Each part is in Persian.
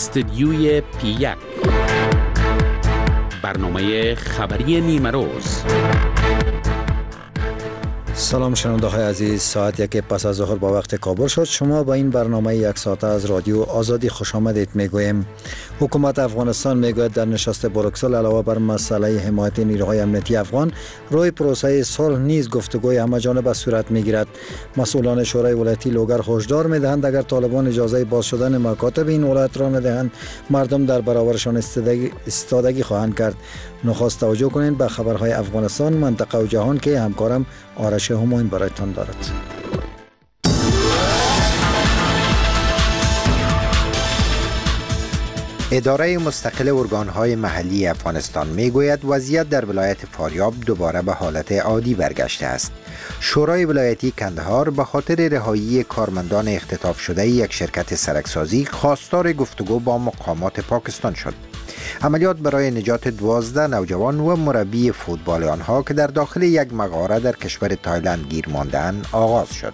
استدیوی پی1 برنامه خبری نیمه روز. سلام شنونده های عزیز، ساعت 1 پس از ظهر با وقت کابل شد. شما با این برنامه یک ساعته از رادیو آزادی خوش آمدید میگوییم. حکومت افغانستان میگوید در نشست بروکسل علاوه بر مسئله حمایت نیروهای امنیتی افغان، روی پروسه صلح نیز گفتگوی همه‌جانبه صورت میگیرد. مسئولان شورای ولایتی لوگر هشدار میدهند اگر طالبان اجازه باز شدن مکاتب این ولایت را ندهند، مردم در برابرشان ایستادگی خواهند کرد. نخست توجه کنید به خبرهای افغانستان، منطقه و جهان که همکارم آرش همایون برایتان دارد. اداره مستقل ارگان‌های محلی افغانستان میگوید وضعیت در ولایت فاریاب دوباره به حالت عادی برگشته است. شورای ولایتی کندهار به خاطر رهایی کارمندان اختطاف شده یک شرکت سرکسازی خواستار گفتگو با مقامات پاکستان شد. عملیات برای نجات 12 نوجوان و مربی فوتبال آنها که در داخل یک مغاره در کشور تایلند گیر ماندند آغاز شد.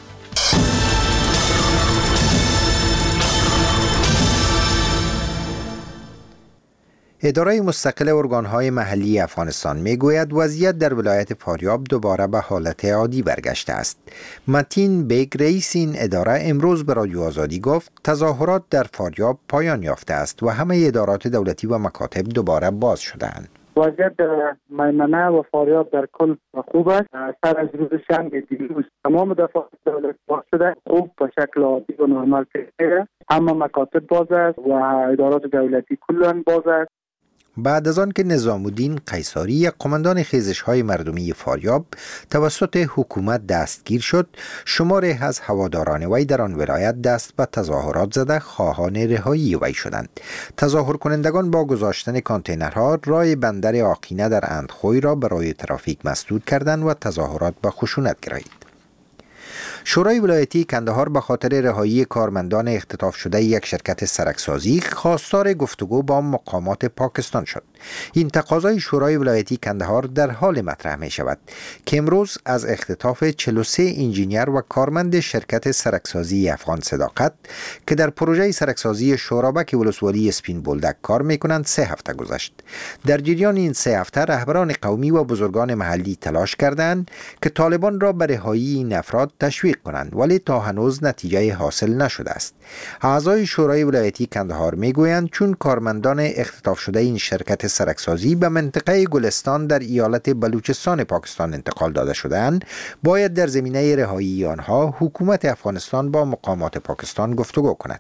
اداره مستقل ارگان‌های محلی افغانستان میگوید وضعیت در ولایت فاریاب دوباره به حالت عادی برگشته است. متین بیگ رئیس این اداره امروز به رادیو آزادی گفت تظاهرات در فاریاب پایان یافته است و همه ادارات دولتی و مکاتب دوباره باز شده‌اند. وضعیت در میمنه و فاریاب در کل خوب است. سر از روز شنبه دیروز تمام دفعات دولت باز شده، خوب به شکل عادی و نرمال پیش میره. همه مکاتب باز است و ادارات دولتی کلان باز است. بعد از آن که نظام الدین قیصاری، یک قماندان خیزش‌های مردمی فاریاب، توسط حکومت دستگیر شد، شماری از هواداران وی در آن ولایت دست به تظاهرات زده خواهان رهایی وی شدند. تظاهر کنندگان با گذاشتن کانتینرها راه بندر آقینه در اندخوی را برای ترافیک مسدود کردند و تظاهرات به خشونت گرایید. شورای ولایتی کندهار به خاطر رهایی کارمندان اختطاف شده یک شرکت سرکسازی خواستار گفتگو با مقامات پاکستان شد. این تقاضای شورای ولایتی کندهار در حال مطرح می شود که امروز از اختطاف 43 انجینیر و کارمند شرکت سرکسازی افغان صداقت که در پروژه سرکسازی شورابک ولسوالی اسپین بولدک کار می کنند 3 هفته گذشت. در جریان این 3 هفته رهبران قومی و بزرگان محلی تلاش کردند که طالبان را به رهایی این افراد تشویق کنند، ولی تا هنوز نتیجه حاصل نشده است. اعضای شورای ولایتی کندهار میگویند چون کارمندان اختطاف شده این شرکت سرکسازی به منطقه گلستان در ایالت بلوچستان پاکستان انتقال داده شدند، باید در زمینه رهایی آنها حکومت افغانستان با مقامات پاکستان گفتگو کند.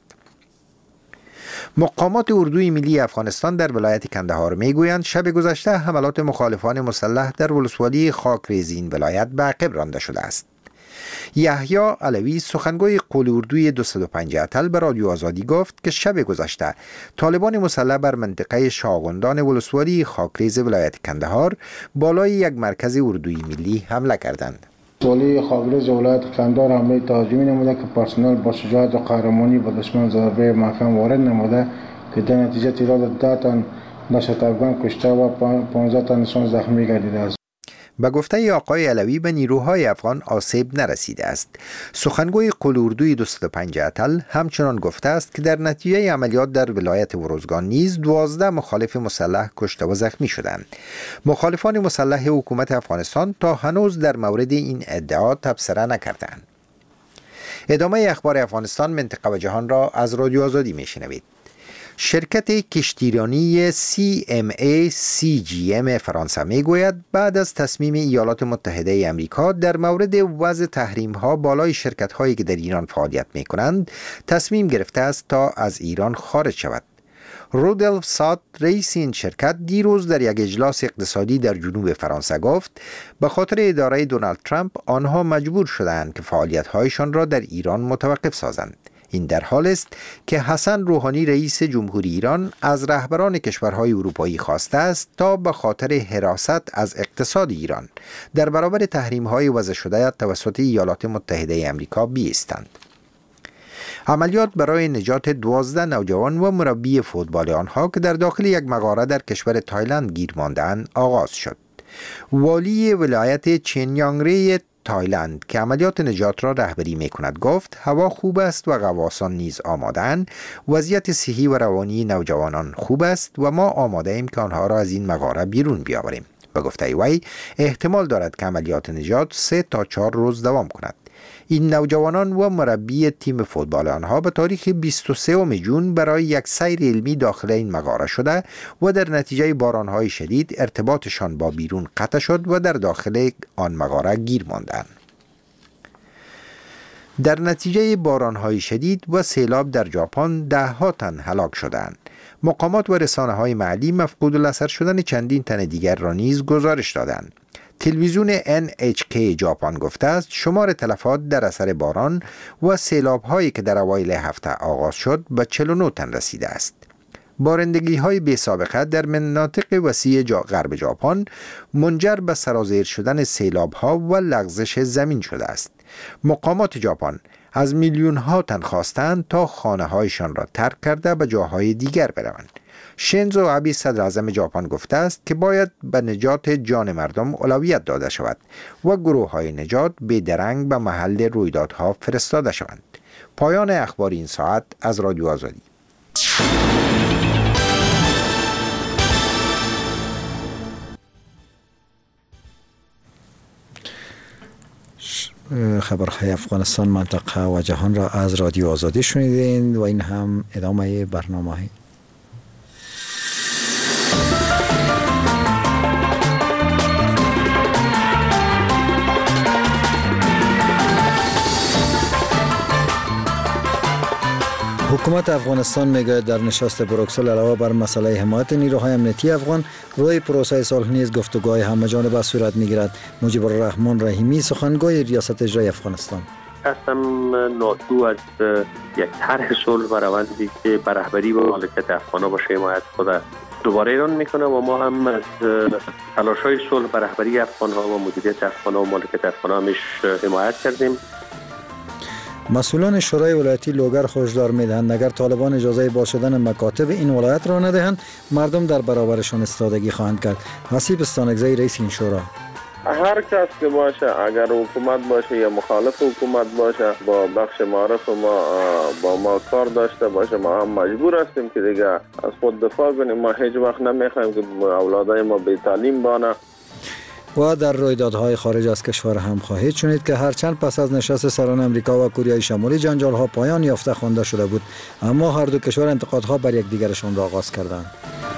مقامات اردوی ملی افغانستان در ولایت کندهار میگویند شب گذشته حملات مخالفان مسلح در ولسوالی خاکریز این ولایت به عقب رانده شده است. یحیی علوی سخنگوی قول اردوی 205 اتل به رادیو آزادی گفت که شب گذشته طالبان مسلح بر منطقه شاغندان ولسوالی خاکریز ولایت کندهار بالای یک مرکز اردوی ملی حمله کردند. ولسوالی خاکریز ولایت کندهار حمله تهاجمی نموده که پرسنل با شجاعت و قهرمانی به دشمن ضربه محکم وارد نموده که در نتیجه تعداد 10 تن دهشت افغان کشته و 15 تنشان زخمی گردیده است. به گفته آقای علوی به نیروهای افغان آسیب نرسیده است. سخنگوی قول اردوی 205 اتل همچنان گفته است که در نتیجه عملیات در ولایت ورزگان نیز 12 مخالف مسلح کشته و زخمی شدند. مخالفان مسلح حکومت افغانستان تا هنوز در مورد این ادعا تبصره نکردند. ادامه اخبار افغانستان، منطقه و جهان را از رادیو آزادی میشنوید. شرکت کشتیرانی CMA CGM فرانسه میگوید بعد از تصمیم ایالات متحده امریکا در مورد وضع تحریم‌ها بالای شرکت‌هایی که در ایران فعالیت می‌کنند تصمیم گرفته است تا از ایران خارج شود. رودلف سات رئیس این شرکت دیروز در یک اجلاس اقتصادی در جنوب فرانسه گفت به خاطر اداره دونالد ترامپ آنها مجبور شدند که فعالیت‌هایشان را در ایران متوقف سازند. این در حال است که حسن روحانی رئیس جمهوری ایران از رهبران کشورهای اروپایی خواسته است تا به خاطر حراست از اقتصاد ایران در برابر تحریم‌های وضع شده توسط ایالات متحده آمریکا بایستند. عملیات برای نجات 12 نوجوان و مربی فوتبال آنها که در داخل یک مغاره در کشور تایلند گیر ماندند آغاز شد. والی ولایت چینیانگری تایلند که عملیات نجات را رهبری می‌کند گفت هوا خوب است و غواصان نیز آماده‌اند. وضعیت صحی و روانی نوجوانان خوب است و ما آماده ایم که آنها را از این مغاره بیرون بیاوریم. به گفته وی احتمال دارد که عملیات نجات 3 تا 4 روز دوام کند. این نوجوانان و مربی تیم فوتبال آنها به تاریخ 23 جون برای یک سیر علمی داخل این مغاره شده و در نتیجه بارانهای شدید ارتباطشان با بیرون قطع شد و در داخل آن مغاره گیر ماندند. در نتیجه بارانهای شدید و سیلاب در ژاپن 10 تن هلاک شدند. مقامات و رسانه‌های محلی مفقود الاثر شدن چندین تن دیگر را نیز گزارش دادند. تلویزیون NHK ژاپن گفته است شمار تلفات در اثر باران و سیلاب‌هایی که در اوایل هفته آغاز شد به 49 تن رسیده است. بارندگی‌های بی‌سابقه در مناطق وسیع غرب ژاپن منجر به سرازیر شدن سیلاب‌ها و لغزش زمین شده است. مقامات ژاپن از میلیون‌ها تن خواستند تا خانه‌هایشان را ترک کرده به جاهای دیگر بروند. شینزو آبه صدر اعظم ژاپن گفته است که باید به نجات جان مردم اولویت داده شود و گروه‌های نجات بی‌درنگ به محل رویدادها فرستاده شوند. پایان اخبار این ساعت از رادیو آزادی. خبرهای افغانستان، منطقه و جهان را از رادیو آزادی شنیدین و این هم ادامه برنامه. حکومت افغانستان میگوید در نشست بروکسل علاوه بر مسئله حمایت نیروهای امنیتی افغان روی پروسه صلح نیز گفتگوهای همه‌جانبه صورت میگیرد. مجیب الرحمن رحیمی سخنگوی ریاست اجرایی افغانستان: قسم ناتو از یک طرح صلح و روندی که بر رهبری و مالکیت افغان‌ها باشه حمایت خود دوباره ایران میکنه و ما هم از تلاش‌های صلح بر رهبری افغان‌ها و مدیریت افغان‌ها و مالکیت افغان‌ها همش حمایت کردیم. مسئولان شورای ولایتی لوگر هشدار می‌دهند اگر طالبان اجازه باز شدن مکاتب این ولایت را ندهند مردم در برابرشان استادگی خواهند کرد. حسیب استانکزی رئیس این شورا: هر کس که باشه، اگر حکومت باشه یا مخالف حکومت باشه، با بخش معارف ما با ما کار داشته باشه، ما هم مجبور هستیم که دیگه از خود دفاع کنیم. ما هیچ وقت نمیخوایم که اولادای ما بی تعلیم بانه. و در رویدادهای خارج از کشور هم خواهید شنید که هرچند پس از نشست سران امریکا و کره شمالی جنجال‌ها پایان یافته خوانده شده بود، اما هر دو کشور انتقادها بر یکدیگرشان را آغاز کردند.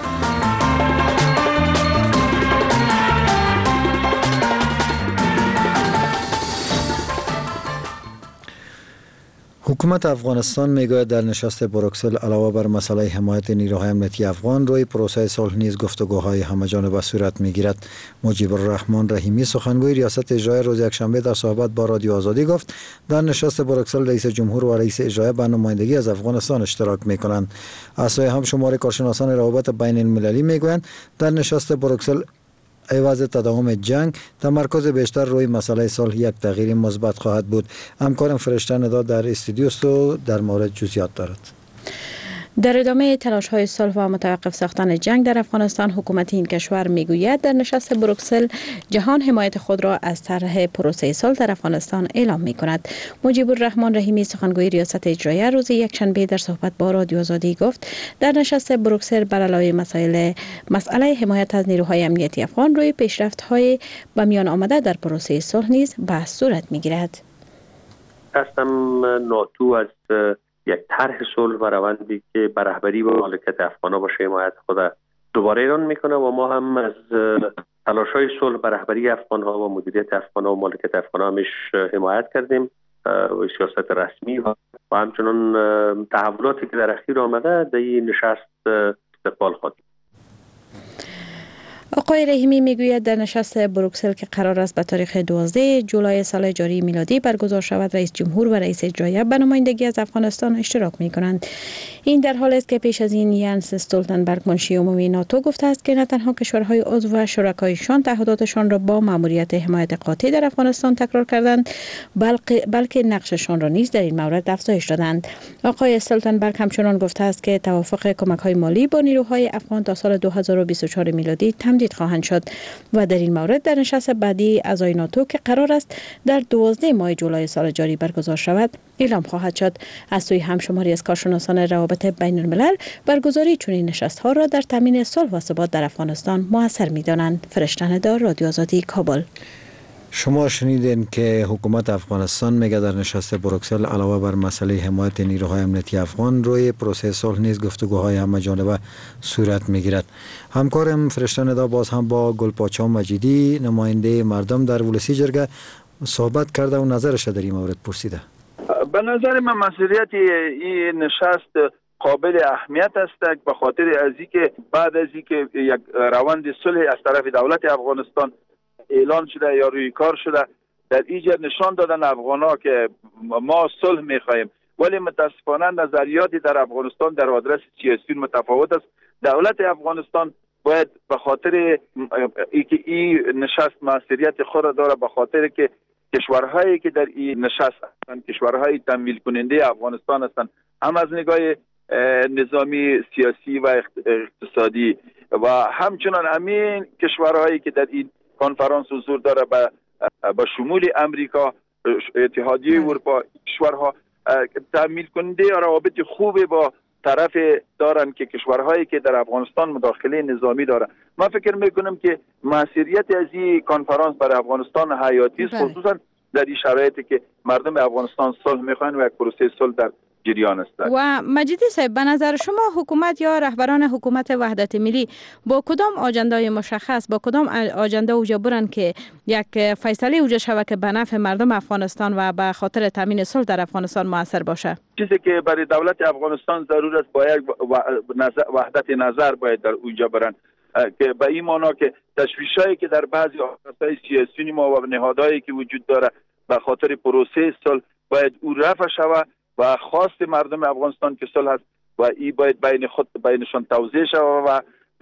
حکومت افغانستان میگوید در نشست بروکسل علاوه بر مسئله حمایت نیروهای امنیتی افغان روی پروسه صلح نیز گفتگوهای همه‌جانبه صورت میگیرد. مجیب الرحمن رحیمی سخنگوی ریاست اجرایی روز یکشنبه در صحبت با رادیو آزادی گفت در نشست بروکسل رئیس جمهور و رئیس اجرایی به نمایندگی از افغانستان اشتراک میکنند. از سوی هم شمار کارشناسان روابط بین المللی میگویند در نشست بروکسل عوض تداوم جنگ تمرکز بیشتر روی مسئله صلح یک تغییر مثبت خواهد بود. همکارم فرشته ندا در استودیو است و در مورد جزئیات دارد. در ادامه تلاش‌های صلح و متوقف ساختن جنگ در افغانستان، حکومت این کشور میگوید در نشست بروکسل جهان حمایت خود را از طرح پروسه صلح در افغانستان اعلام می‌کند. مجیب الرحمن رحیمی سخنگوی ریاست اجرایی روز یکشنبه در صحبت با رادیو آزادی گفت در نشست بروکسل بر علاوه مسئله حمایت از نیروهای امنیتی افغان روی پیشرفت‌های به میان آمده در پروسه صلح نیز بحث صورت می‌گیرد. قسم ناتو از یک طرح صلح و روندی که بر رهبری و مالکیت افغان‌ها باشه حمایت خود دوباره ایران میکنه و ما هم از تلاش‌های صلح بر رهبری افغان‌ها و مدیریت افغان‌ها و مالکیت افغان‌ها همش حمایت کردیم و سیاست رسمی و همچنان تحولاتی که در اخیر آمده در این نشست استقبال خواهیم. آقای رحیمی میگوید در نشست بروکسل که قرار است به تاریخ 12 جولای سال جاری میلادی برگزار شود رئیس جمهور و رئیس اجرایی به نمایندگی از افغانستان اشتراک میکنند. این در حالی است که پیش از این ینس استولتنبرگ منشی عمومی ناتو گفته است که نه تنها کشورهای عضو و شرکایشان تعهداتشان را با ماموریت حمایت قاطع در افغانستان تکرار کردند بلکه نقششان را نیز در این مورد افزایش دادند. آقای استولتنبرگ همچنان گفته است که توافق کمک‌های مالی با نیروهای افغان تا سال 2024 میلادی تمدید تمدید خواهند شد و در این مورد در نشست بعدی اعضای ناتو که قرار است در 12 ماه جولای سال جاری برگزار شود اعلام خواهد شد. از سوی همشماری از کارشناسان روابط بین الملل برگزاری چنین نشست‌ها را در تامین صلح و ثبات در افغانستان موثر می‌دانند. فرشته دار، رادیو آزادی، کابل. شما شنیدین که حکومت افغانستان میگه در نشست بروکسل علاوه بر مسئله حمایت نیروهای امنیتی افغان روی پروسه صلح نیز گفتگوهای همه‌جانبه صورت میگیرد. همکارم فرشته ندا باز هم با گلپاچا مجیدی نماینده مردم در ولسی جرگه صحبت کرده و نظرش در این مورد پرسیده. به نظر من مسئولیت این نشست قابل اهمیت است به خاطر از اینکه بعد از اینکه یک روند صلح از طرف دولت افغانستان اعلان شده یا روی کار شده، در اینجا نشان دادن افغان‌ها که ما صلح می‌خواهیم، ولی متاسفانه نظریاتی در افغانستان در آدرس سیاسیون متفاوت است. دولت افغانستان باید به خاطر اینکه این نشست مسئولیت خود را داره، به خاطر که کشورهایی که در این نشست هستند کشورهای تمویل کننده افغانستان هستند، هم از نگاه نظامی، سیاسی و اقتصادی و همچنان همین کشورهایی که در این کنفرانس حضور داره به شمول امریکا، اتحادیه اروپا، کشورها تامین کننده روابط خوبی با طرف دارن که کشورهایی که در افغانستان مداخله نظامی داره. من فکر میکنم که مسئولیت از این کنفرانس برای افغانستان حیاتی است، خصوصا در این شرایطی که مردم افغانستان صلح میخوان و یک پروسه صلح در جریان است. و مجیدی صاحب، به نظر شما حکومت یا رهبران حکومت وحدت ملی با کدام آجندای مشخص، با کدام آجنده اوجا برن که یک فیصله اوجا شود که به نفع مردم افغانستان و به خاطر تامین صلح در افغانستان موثر باشه؟ چیزی که برای دولت افغانستان ضرور است باید وحدت نظر باید در اونجا برن، که به این معنا که تشویشایی که در بعضی آساسهای سیاسی ما و نهادهایی که وجود داره به خاطر پروسه صلح باید او رفع شود و خواست مردم افغانستان که صلح است و این باید بینشان توضیح شود و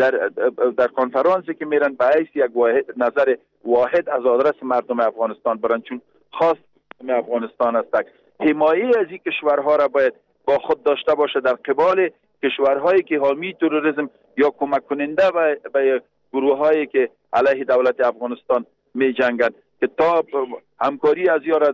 در کنفرانسی که میرن به حیث یک نظر واحد از آدرس مردم افغانستان برن، چون خواست مردم افغانستان است. حمایه از این کشورها را باید با خود داشته باشه در قبال کشورهایی که حامی تروریسم یا کمک کننده به گروهایی که علیه دولت افغانستان می جنگند، که تا همکاری از یا را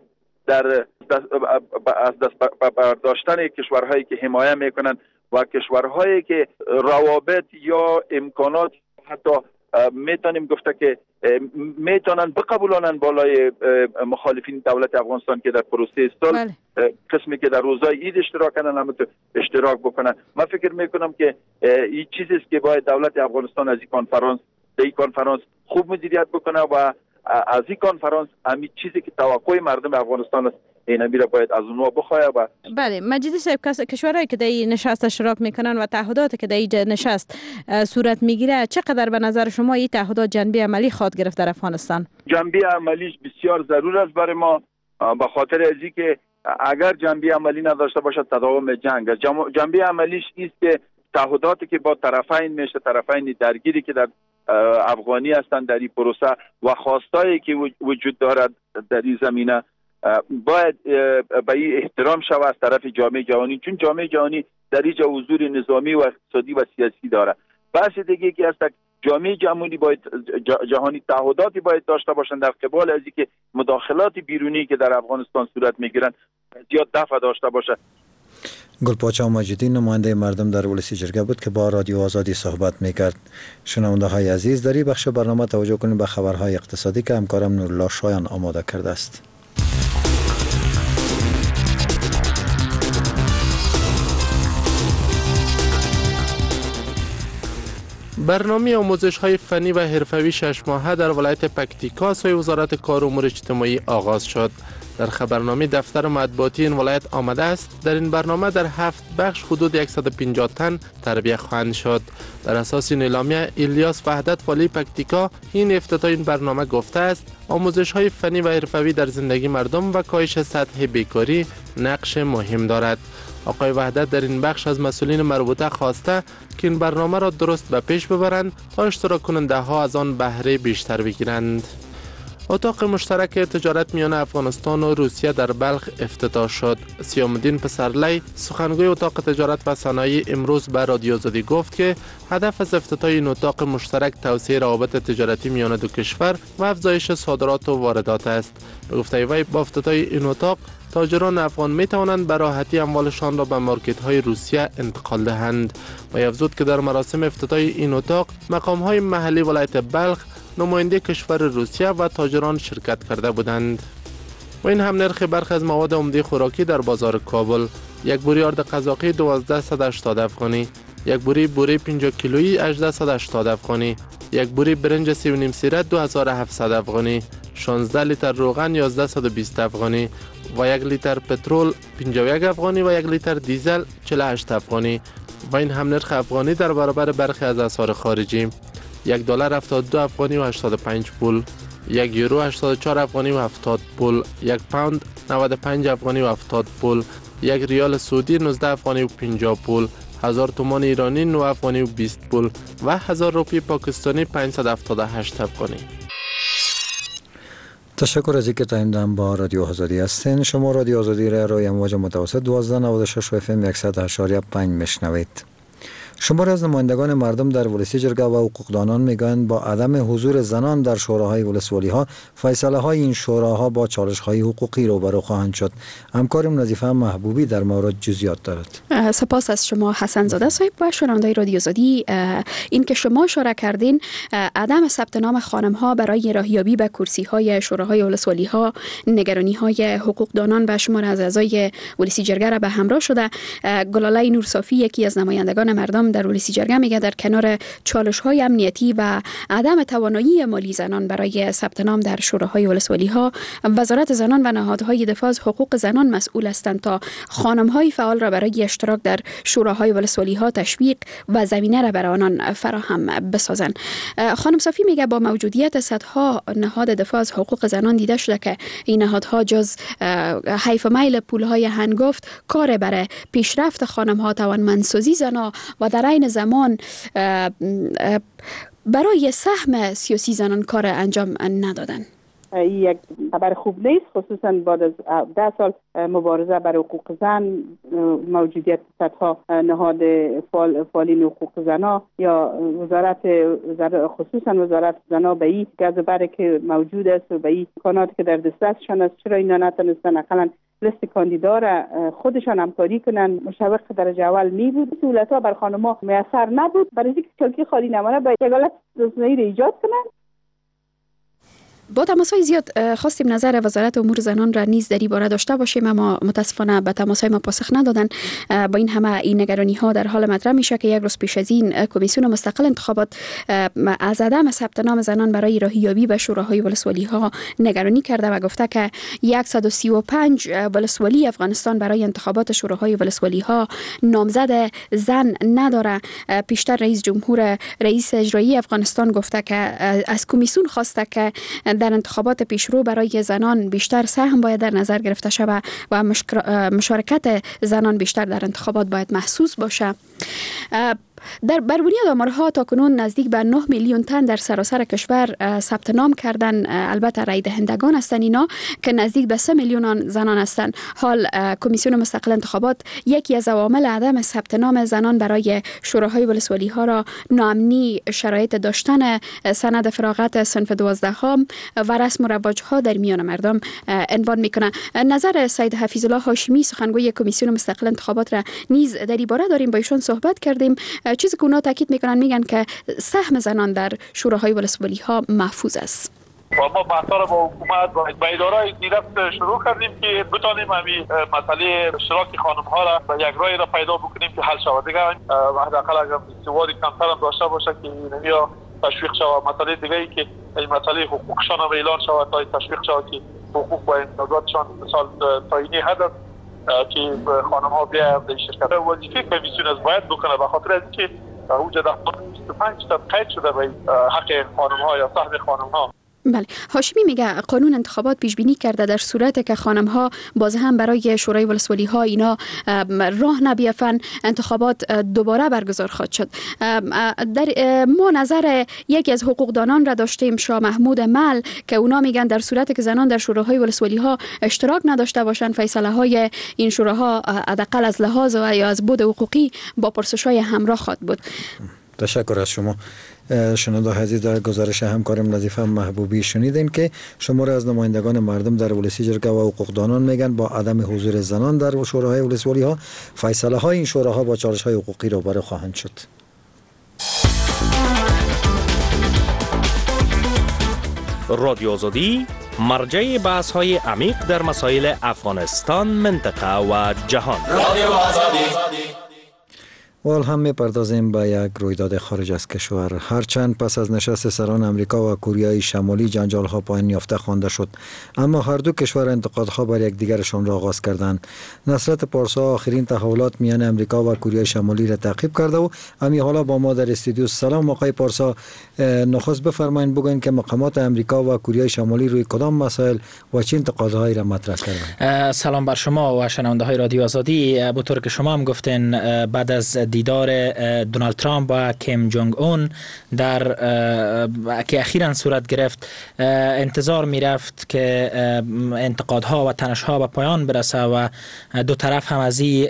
از دست برداشتن کشورهایی که حمایه میکنند و کشورهایی که روابط یا امکانات حتی میتونیم گفته که میتونن بقبولانن بالای مخالفین دولت افغانستان که در پروسه صلح قسمی که در روزهای عید اشتراک کردن هم اشتراک بکنن. من فکر میکنم که این چیزی است که باید دولت افغانستان از این کنفرانس خوب مدیریت بکنه و از این کنفرانس همین چیزی که توقع مردم افغانستان است اینا میره باید از اونها بخواه. و بله مجیدی صاحب، کشورهایی که در این نشست اشتراک میکنن و تعهداتی که در این نشست صورت میگیره، چقدر به نظر شما این تعهدات جنبه عملی خواهد گرفت در افغانستان؟ جنبه عملیش بسیار ضرور است برای ما، به خاطر از اینکه اگر جنبه عملی نداشته باشد تداوم جنگ است. جنبه عملیش است که تعهداتی که با طرفین میشه، طرفین درگیری که در افغانی هستند در این پروسه و خواستایی که وجود دارد در این زمینه باید به این احترام شود از طرف جامعه جهانی، چون جامعه جهانی در اینجا حضور نظامی و اقتصادی و سیاسی داره. بحث دیگه که هست جامعه جهانی تعهداتی باید داشته باشند در قبال از اینکه مداخلات بیرونی که در افغانستان صورت میگیرند زیاد دفع داشته باشه. گلپاچا مجیدی نماینده مردم در ولسی جرگه بود که با رادیو آزادی صحبت میکرد. شنونده های عزیز، در این بخش برنامه توجه کنیم به خبرهای اقتصادی که همکارم نورالله شایان آماده کرده است. برنامه آموزش‌های فنی و حرفوی 6 ماهه در ولایت پکتیکا سوی وزارت کار و امور اجتماعی آغاز شد. در خبرنامه دفتر مطبوعاتی این ولایت آمده است در این برنامه در 7 بخش حدود 150 تن تربیت خواهند شد. بر اساس این اعلامیه الیاس وحدت والی پکتیکا این افتتاح این برنامه گفته است آموزش‌های فنی و حرفوی در زندگی مردم و کاهش سطح بیکاری نقش مهم دارد. آقای وحدت در این بخش از مسئولین مربوطه خواسته که این برنامه را درست به پیش ببرند تا اشتراک کننده ها از آن بهره بیشتر بگیرند. اتاق مشترک تجارت میان افغانستان و روسیه در بلخ افتتاح شد. سیام‌الدین پسرلی سخنگوی اتاق تجارت و صنایع امروز به رادیو آزادی گفت که هدف از افتتاح این اتاق مشترک توسعه روابط تجارتی میان دو کشور و افزایش صادرات و واردات است. به گفته وی با افتتاح این اتاق تاجران افغان می توانند به راحتی اموالشان را به مارکت های روسیه انتقال دهند. و افزود که در مراسم افتتاح این اتاق مقام های محلی ولایت بلخ، نماینده کشور روسیه و تاجران شرکت کرده بودند. و این هم نرخ برخی از مواد عمده خوراکی در بازار کابل: یک بوری آرد قزاقی 1280 افغانی، یک بوری 50 کیلویی 1880 افغانی، یک بوری برنج 3.5 سیره 2700 افغانی، 16 لیتر روغن 1120 افغانی و 1 لیتر پترول 51 افغانی و 1 لیتر دیزل 48 افغانی. و این هم نرخ افغانی در برابر برخی از اسعار خارجی: $1 72 افغانی و 85 پول، 1 یورو 84 افغانی و 70 پول، 1 پوند 95 افغانی و 70 پول، 1 ریال سعودی 19 افغانی و 50 پول، 1000 تومان ایرانی 9 افغانی و 20 پول و 1000 روپیه پاکستانی 578 افغانی. تشکر از اینکه تایمدان با رادیو آزادی هستین. شما رادیو آزادی را روی امواج متوسط 1296 FM 100.5 میشنوید. شماری از نمایندگان مردم در ولسی جرگه و حقوقدانان میگویند با عدم حضور زنان در شوراهای ولسوالی ها فیصله های این شوراها با چالش های حقوقی روبرو خواهند شد. همکارم نظیفه محبوبی در مورد جزئیات دارد. سپاس از شما حسن زاده صاحب و شنوندگان رادیو آزادی. این که شما اشاره کردین عدم ثبت نام خانم ها برای راهیابی به کرسی های شوراهای ولسوالی ها نگرانی های حقوقدانان و شمار از اعضای ولسی جرگه را به همراه شده. گلاله نورصافی یکی از نمایندگان مردم در ولسی جرگه میگه در کنار چالش های امنیتی و عدم توانایی مالی زنان برای ثبت نام در شوراهای ولسوالی ها، وزارت زنان و نهادهای دفاع از حقوق زنان مسئول هستند تا خانم های فعال را برای اشتراک در شوراهای ولسوالی ها تشویق و زمینه را برای آنان فراهم بسازند. خانم صافی میگه با موجودیت صدها نهاد دفاع از حقوق زنان دیده شده که این نهادها جز حیف میل پولهای هنگفت کار برای پیشرفت خانم ها، توانمندسازی زنان و در عین زمان برای سهم سیاسی زنان کار انجام ندادن. یک خبر خوب نیست، خصوصا بعد از 10 سال مبارزه برای حقوق زن، موجودیت صدها نهاد فعالین حقوق زنان یا خصوصا وزارت زنان به این گز و بره که موجود است و به این امکاناتی که در دسترسشان است، چرا اینا نتونستن اقلا لیست کاندیدا را خودشان همکاری کنن؟ مشوق درجه اول می بود، سهولت‌ها بر خانم‌ها میسر نبود، برای اینکه چالکی خالی نمانه باید یک حالت روزمره را ایجاد کنن. با تماس‌های زیاد خواستیم نظر وزارت امور زنان را نیز در این باره داشته باشیم، اما متاسفانه به تماس‌های ما پاسخ ندادن. با این همه این نگرانی‌ها در حال مطرح میشه که یک روز پیش از این کمیسیون مستقل انتخابات از عدم ثبت نام زنان برای راهیابی به شوراهای ولسوالی‌ها نگرانی کرده و گفته که 135 ولسوالی افغانستان برای انتخابات شوراهای ولسوالی‌ها نامزد زن نداره. پیشتر رئیس اجرایی افغانستان گفته که از کمیسیون خواسته که در انتخابات پیشرو برای زنان بیشتر سهم باید در نظر گرفته شود و مشارکت زنان بیشتر در انتخابات باید محسوس باشه. در بنیاد آمارها تاکنون نزدیک به 9 میلیون تن در سراسر کشور ثبت نام کردن. البته رای دهندگان هستند اینا که نزدیک به 3 میلیون زنان هستند. حال کمیسیون مستقل انتخابات یکی از عوامل عدم ثبت نام زنان برای شوراهای ولسوالی ها را ناامنی شرایط داشتن سند فراغت صنف 12 ها و رسم و رواج ها در میان مردم عنوان میکنه. نظر سید حفیظ الله هاشمی سخنگوی کمیسیون مستقل انتخابات را نیز در این باره داریم، با ایشون صحبت کردیم. چیزی که اونا تاکید میگن که سهم زنان در شوراهای ولسوالی ها محفوظ است. ما بحثا را با حکومت با اداره دیرفت شروع کردیم که بتانیم همین مسئله اشتراک خانم ها را و یک راهی را پیدا بکنیم که حل شود. دیگه حداقل اگر استواری کمتر هم داشته باشه که نمیا تشویق شود. مسئله دیگه ای که این مسئله حقوقشان هم اعلان شود تا تشویق شود که حقوق و امتیازاتشان مثال تعیینی هست که خانم ها بیا در شرکت. وظیفه کمیسیون از باید بکنه به خاطر از اینکه حدود 25 تا قید شده به حق خانم ها یا سهم خانم ها. بله. هاشمی میگه قانون انتخابات پیش بینی کرده در صورت که خانم ها باز هم برای شورای ولسوالی ها اینا راه نبیافن انتخابات دوباره برگزار خواهد شد. در ما نظر یکی از حقوقدانان را داشتیم، شاه محمود مل، که اونا میگن در صورت که زنان در شوراهای ولسوالی ها اشتراک نداشته باشند، فیصله های این شوراها حداقل از لحاظ و یا از بود حقوقی با پرسش های همراه خواهد بود. تشکر از شما. شنونده عزیز، در گزارش همکارم نظیفه محبوبی شنیدین که شمار از نمایندگان مردم در ولسی جرگه و حقوقدانان میگن با عدم حضور زنان در شوراهای ولسوالی ها فیصله های این شوراها با چالش های حقوقی روبرو خواهند شد. رادیو آزادی مرجع بحث های عمیق در مسائل افغانستان، منطقه و جهان. رادیو آزادی. وال هم می‌پردازیم به یک رویداد خارج از کشور. هرچند پس از نشست سران امریکا و کوریای شمالی جنجال‌ها پایان یافته خوانده شد، اما هر دو کشور انتقادها بر یکدیگرشان را آغاز کردند. نصرت پارسا آخرین تحولات میان امریکا و کوریای شمالی را تعقیب کرده و همین حالا با ما در استودیو. سلام آقای پارسا، نخست بفرمایید بگوین که مقامات امریکا و کوریای شمالی روی کدام مسائل و چه انتقادهایی را مطرح کردند؟ سلام بر شما و شنونده‌های رادیو آزادی. به طور که شما هم گفتین، بعد از دیدار دونالد ترامپ و کیم جونگ اون که اخیراً صورت گرفت، انتظار می رفت که انتقادها و تنشها به پایان برسه و دو طرف هم از این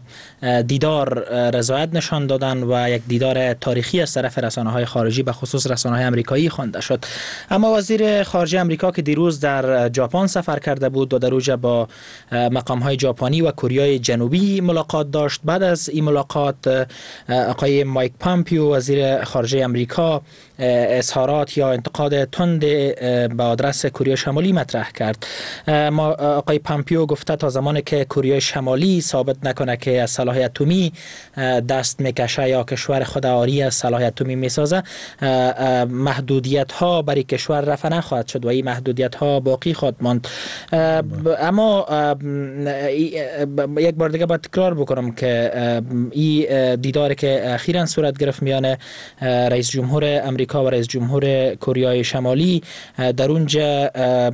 دیدار رضایت نشان دادن و یک دیدار تاریخی از طرف رسانه‌های خارجی به خصوص رسانه‌های آمریکایی خوانده شد. اما وزیر خارجه آمریکا که دیروز در ژاپن سفر کرده بود و در اوج با مقام‌های ژاپنی و کوریای جنوبی ملاقات داشت، بعد از این ملاقات آقای مایک پامپیو وزیر خارجه آمریکا اظهارات یا انتقاد تند به آدرس کره شمالی مطرح کرد. آقای پامپیو گفته تا زمانی که کره شمالی ثابت نکنه که از سلاح اتمی دست میکشه یا کشور خود آری از سلاح اتمی میسازه، محدودیت ها برای کشور رفع نخواهد شد و این محدودیت ها باقی خواهد ماند. اما یک بار دیگه باید تکرار بکنم که این دیداری که اخیراً صورت گرفت میان رئیس جمهور آمریکا و رئیس جمهور کره شمالی، در اونجا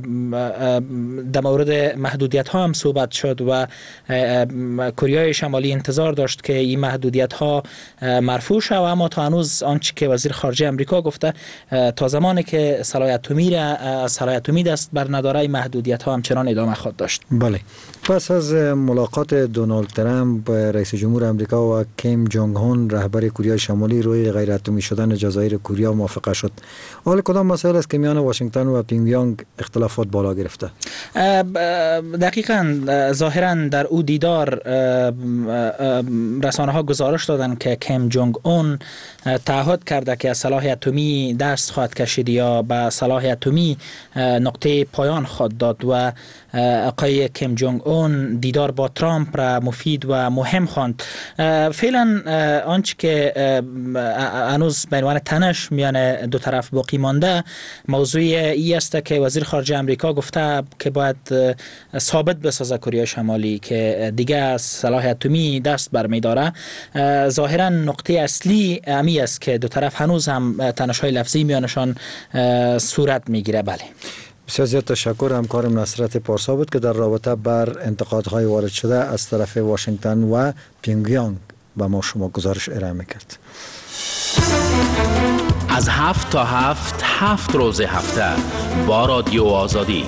در مورد محدودیت ها هم صحبت شد و کره شمالی انتظار داشت که این محدودیت ها مرفوع شود، اما تا هنوز آنچه که وزیر خارجه آمریکا گفته، تا زمانی که سلاح اتمی دست بر نداره این محدودیت ها همچنان ادامه خواهد داشت. بله. پس از ملاقات دونالد ترامپ رئیس جمهور آمریکا و کیم جونگ اون رهبر کره شمالی روی غیر اتمی شدن جزایر کره موافقه شد، حال کدام مسائل است که میان واشنگتن و پیونگیانگ اختلافات بالا گرفته؟ دقیقاً ظاهراً در او دیدار رسانه ها گزارش دادن که کیم جونگ اون تعهد کرده که از سلاح اتمی دست خواهد کشید یا به سلاح اتمی نقطه پایان خواهد داد و آقای کیم جونگ اون دیدار با ترامپ را مفید و مهم خواند. فعلا آنچه که هنوز به عنوان تنش میان دو طرف باقی مانده موضوع ای است که وزیر خارجه آمریکا گفته که باید ثابت بسازه کره شمالی که دیگه از سلاح اتمی دست برمی‌داره. ظاهرا نقطه اصلی امی است که دو طرف هنوز هم تنش‌های لفظی میانشان صورت میگیره. بله. بسیار زیاد تشکر. همکارم نصرت پارسا بود که در رابطه بر انتقادهای وارد شده از طرف واشنگتن و پیونگیانگ به ما شما گزارش ارائه میکرد. از 7 تا 7 روز هفته با رادیو آزادی.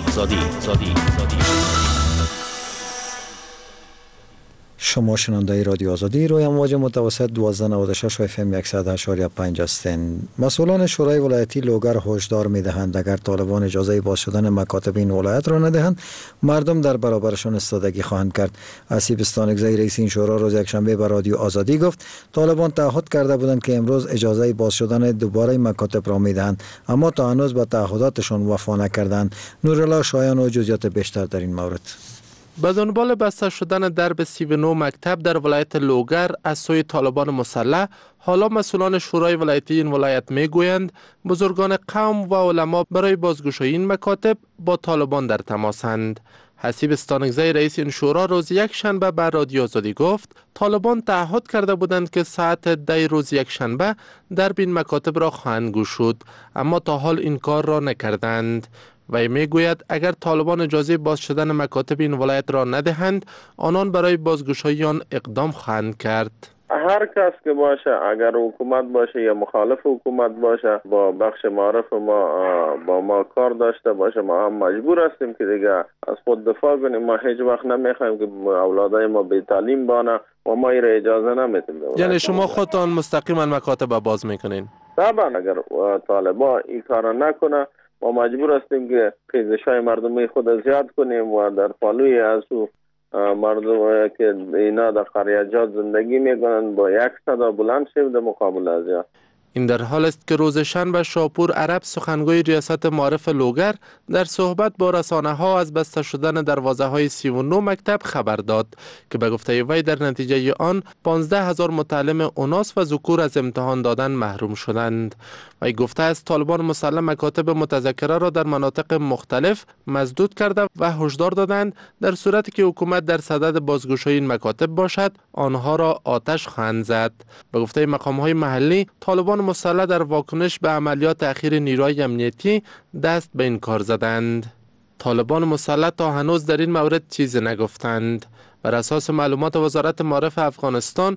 شما شنونده رادیو آزادی روی امواج متوسط 1296 و FM 108.5 هستند. مسئولان شورای ولایتی لوگر هشدار می‌دهند اگر طالبان اجازه باز شدن مکاتب این ولایت را ندهند، مردم در برابرشان استادگی خواهند کرد. اسیب استانکزی رئیس این شورا روز یکشنبه به رادیو آزادی گفت طالبان تعهد کرده بودند که امروز اجازه باز شدن دوباره مکاتب را می‌دهند، اما تا هنوز به تعهداتشان وفا نکردند. نورالله شایان و جزئیات بیشتر در این مورد. به دنبال بسته شدن درب 39 مکتب در ولایت لوگر از سوی طالبان مسلح، حالا مسئولان شورای ولایتی این ولایت میگویند بزرگان قوم و علما برای بازگشایی این مکاتب با طالبان در تماسند. حسیب استانکزی رئیس این شورا روز یک شنبه به رادیو آزادی گفت طالبان تعهد کرده بودند که ساعت 10 روز یک شنبه درب این مکاتب را خواهند گشود، اما تا حال این کار را نکردند. و میگوید اگر طالبان اجازه باز شدن مکاتب این ولایت را ندهند، آنان برای بازگشایی آن اقدام خواهند کرد. هر کس که باشه، اگر حکومت باشه یا مخالف حکومت باشه، با بخش معارف ما با ما کار داشته باشه، ما هم مجبور هستیم که دیگه از خود دفاع کنیم. ما هیچ وقت نمیخوایم که اولادای ما بی تعلیم بانه و ما این را اجازه نمیدیم. یعنی شما خودتان مستقیما مکاتب باز میکنین؟ طبعا اگر طالبان این کار نکنه ما مجبور هستیم که خیزش‌های مردمی خود زیاد کنیم و در پالوی از مردم که اینا در قریجات زندگی میکنن با یک صدا بلند شیم در مقابل از. این در حال است که روز شنبه شاپور عرب سخنگوی ریاست معارف لوگر در صحبت با رسانه ها از بسته شدن دروازه های 39 مکتب خبر داد که به گفته وی در نتیجه آن 15,000 متعلم اوناس و ذکور از امتحان دادن محروم شدند. وی گفته است طالبان مسلم مکاتب متذکره را در مناطق مختلف مسدود کرده و هشدار دادند در صورتی که حکومت در صدد بازگشایی این مکاتب باشد آنها را آتش خواهند زد. به گفته مقام های محلی طالبان مسلح در واکنش به عملیات اخیر نیروهای امنیتی دست به این کار زدند. طالبان مسلح تا هنوز در این مورد چیزی نگفتند. بر اساس معلومات وزارت معارف افغانستان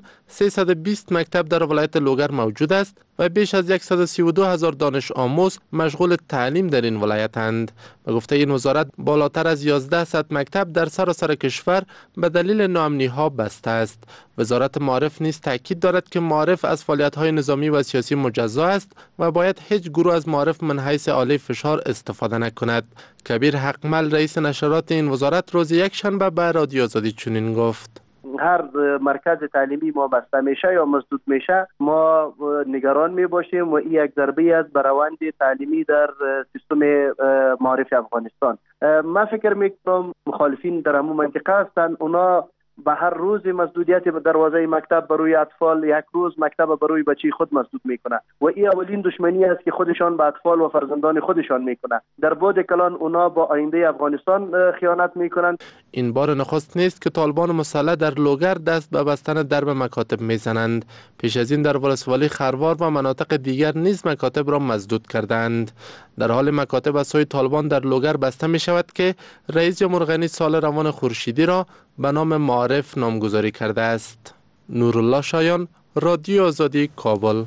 320 مکتب در ولایت لوگر موجود است و بیش از 132,000 دانش آموز مشغول تعلیم در این ولایتند. به گفته این وزارت بالاتر از 1100 مکتب در سراسر کشور به دلیل ناامنی‌ها بسته است. وزارت معارف نیز تاکید دارد که معارف از فعالیت‌های نظامی و سیاسی مجزا است و باید هیچ گروه از معارف من حیث آله فشار استفاده نکند. کبیر حقمل رئیس نشرات این وزارت روز یک شنبه به رادیو آزادی چنین گفت: هر مرکز تعلیمی ما بسته میشه یا مسدود میشه ما نگران می باشیم و این یک ضربه است بر روند تعلیمی در سیستم معارف افغانستان. من فکر میکنم مخالفین در همون منطقه هستند، اونا به هر روز مسدودیت دروازه مکتب برای اطفال، یک روز مکتب برای بچه خود مسدود میکنه و این اولین دشمنی است که خودشان به اطفال و فرزندان خودشان میکنه. در بعد کلان اونا با آینده افغانستان خیانت میکنند. این بار نخست نیست که طالبان مسلح در لوگر دست به بستن درب مکاتب میزنند. پیش از این در ولسوالی خروار و مناطق دیگر نیز مکاتب را مسدود کردند. در حال مکاتب از سوی طالبان در لوگر بسته می شود که رئیس جمهور غنی سال روان خورشیدی را به نام معارف نامگذاری کرده است. نورالله شایان، رادیو آزادی، کابل.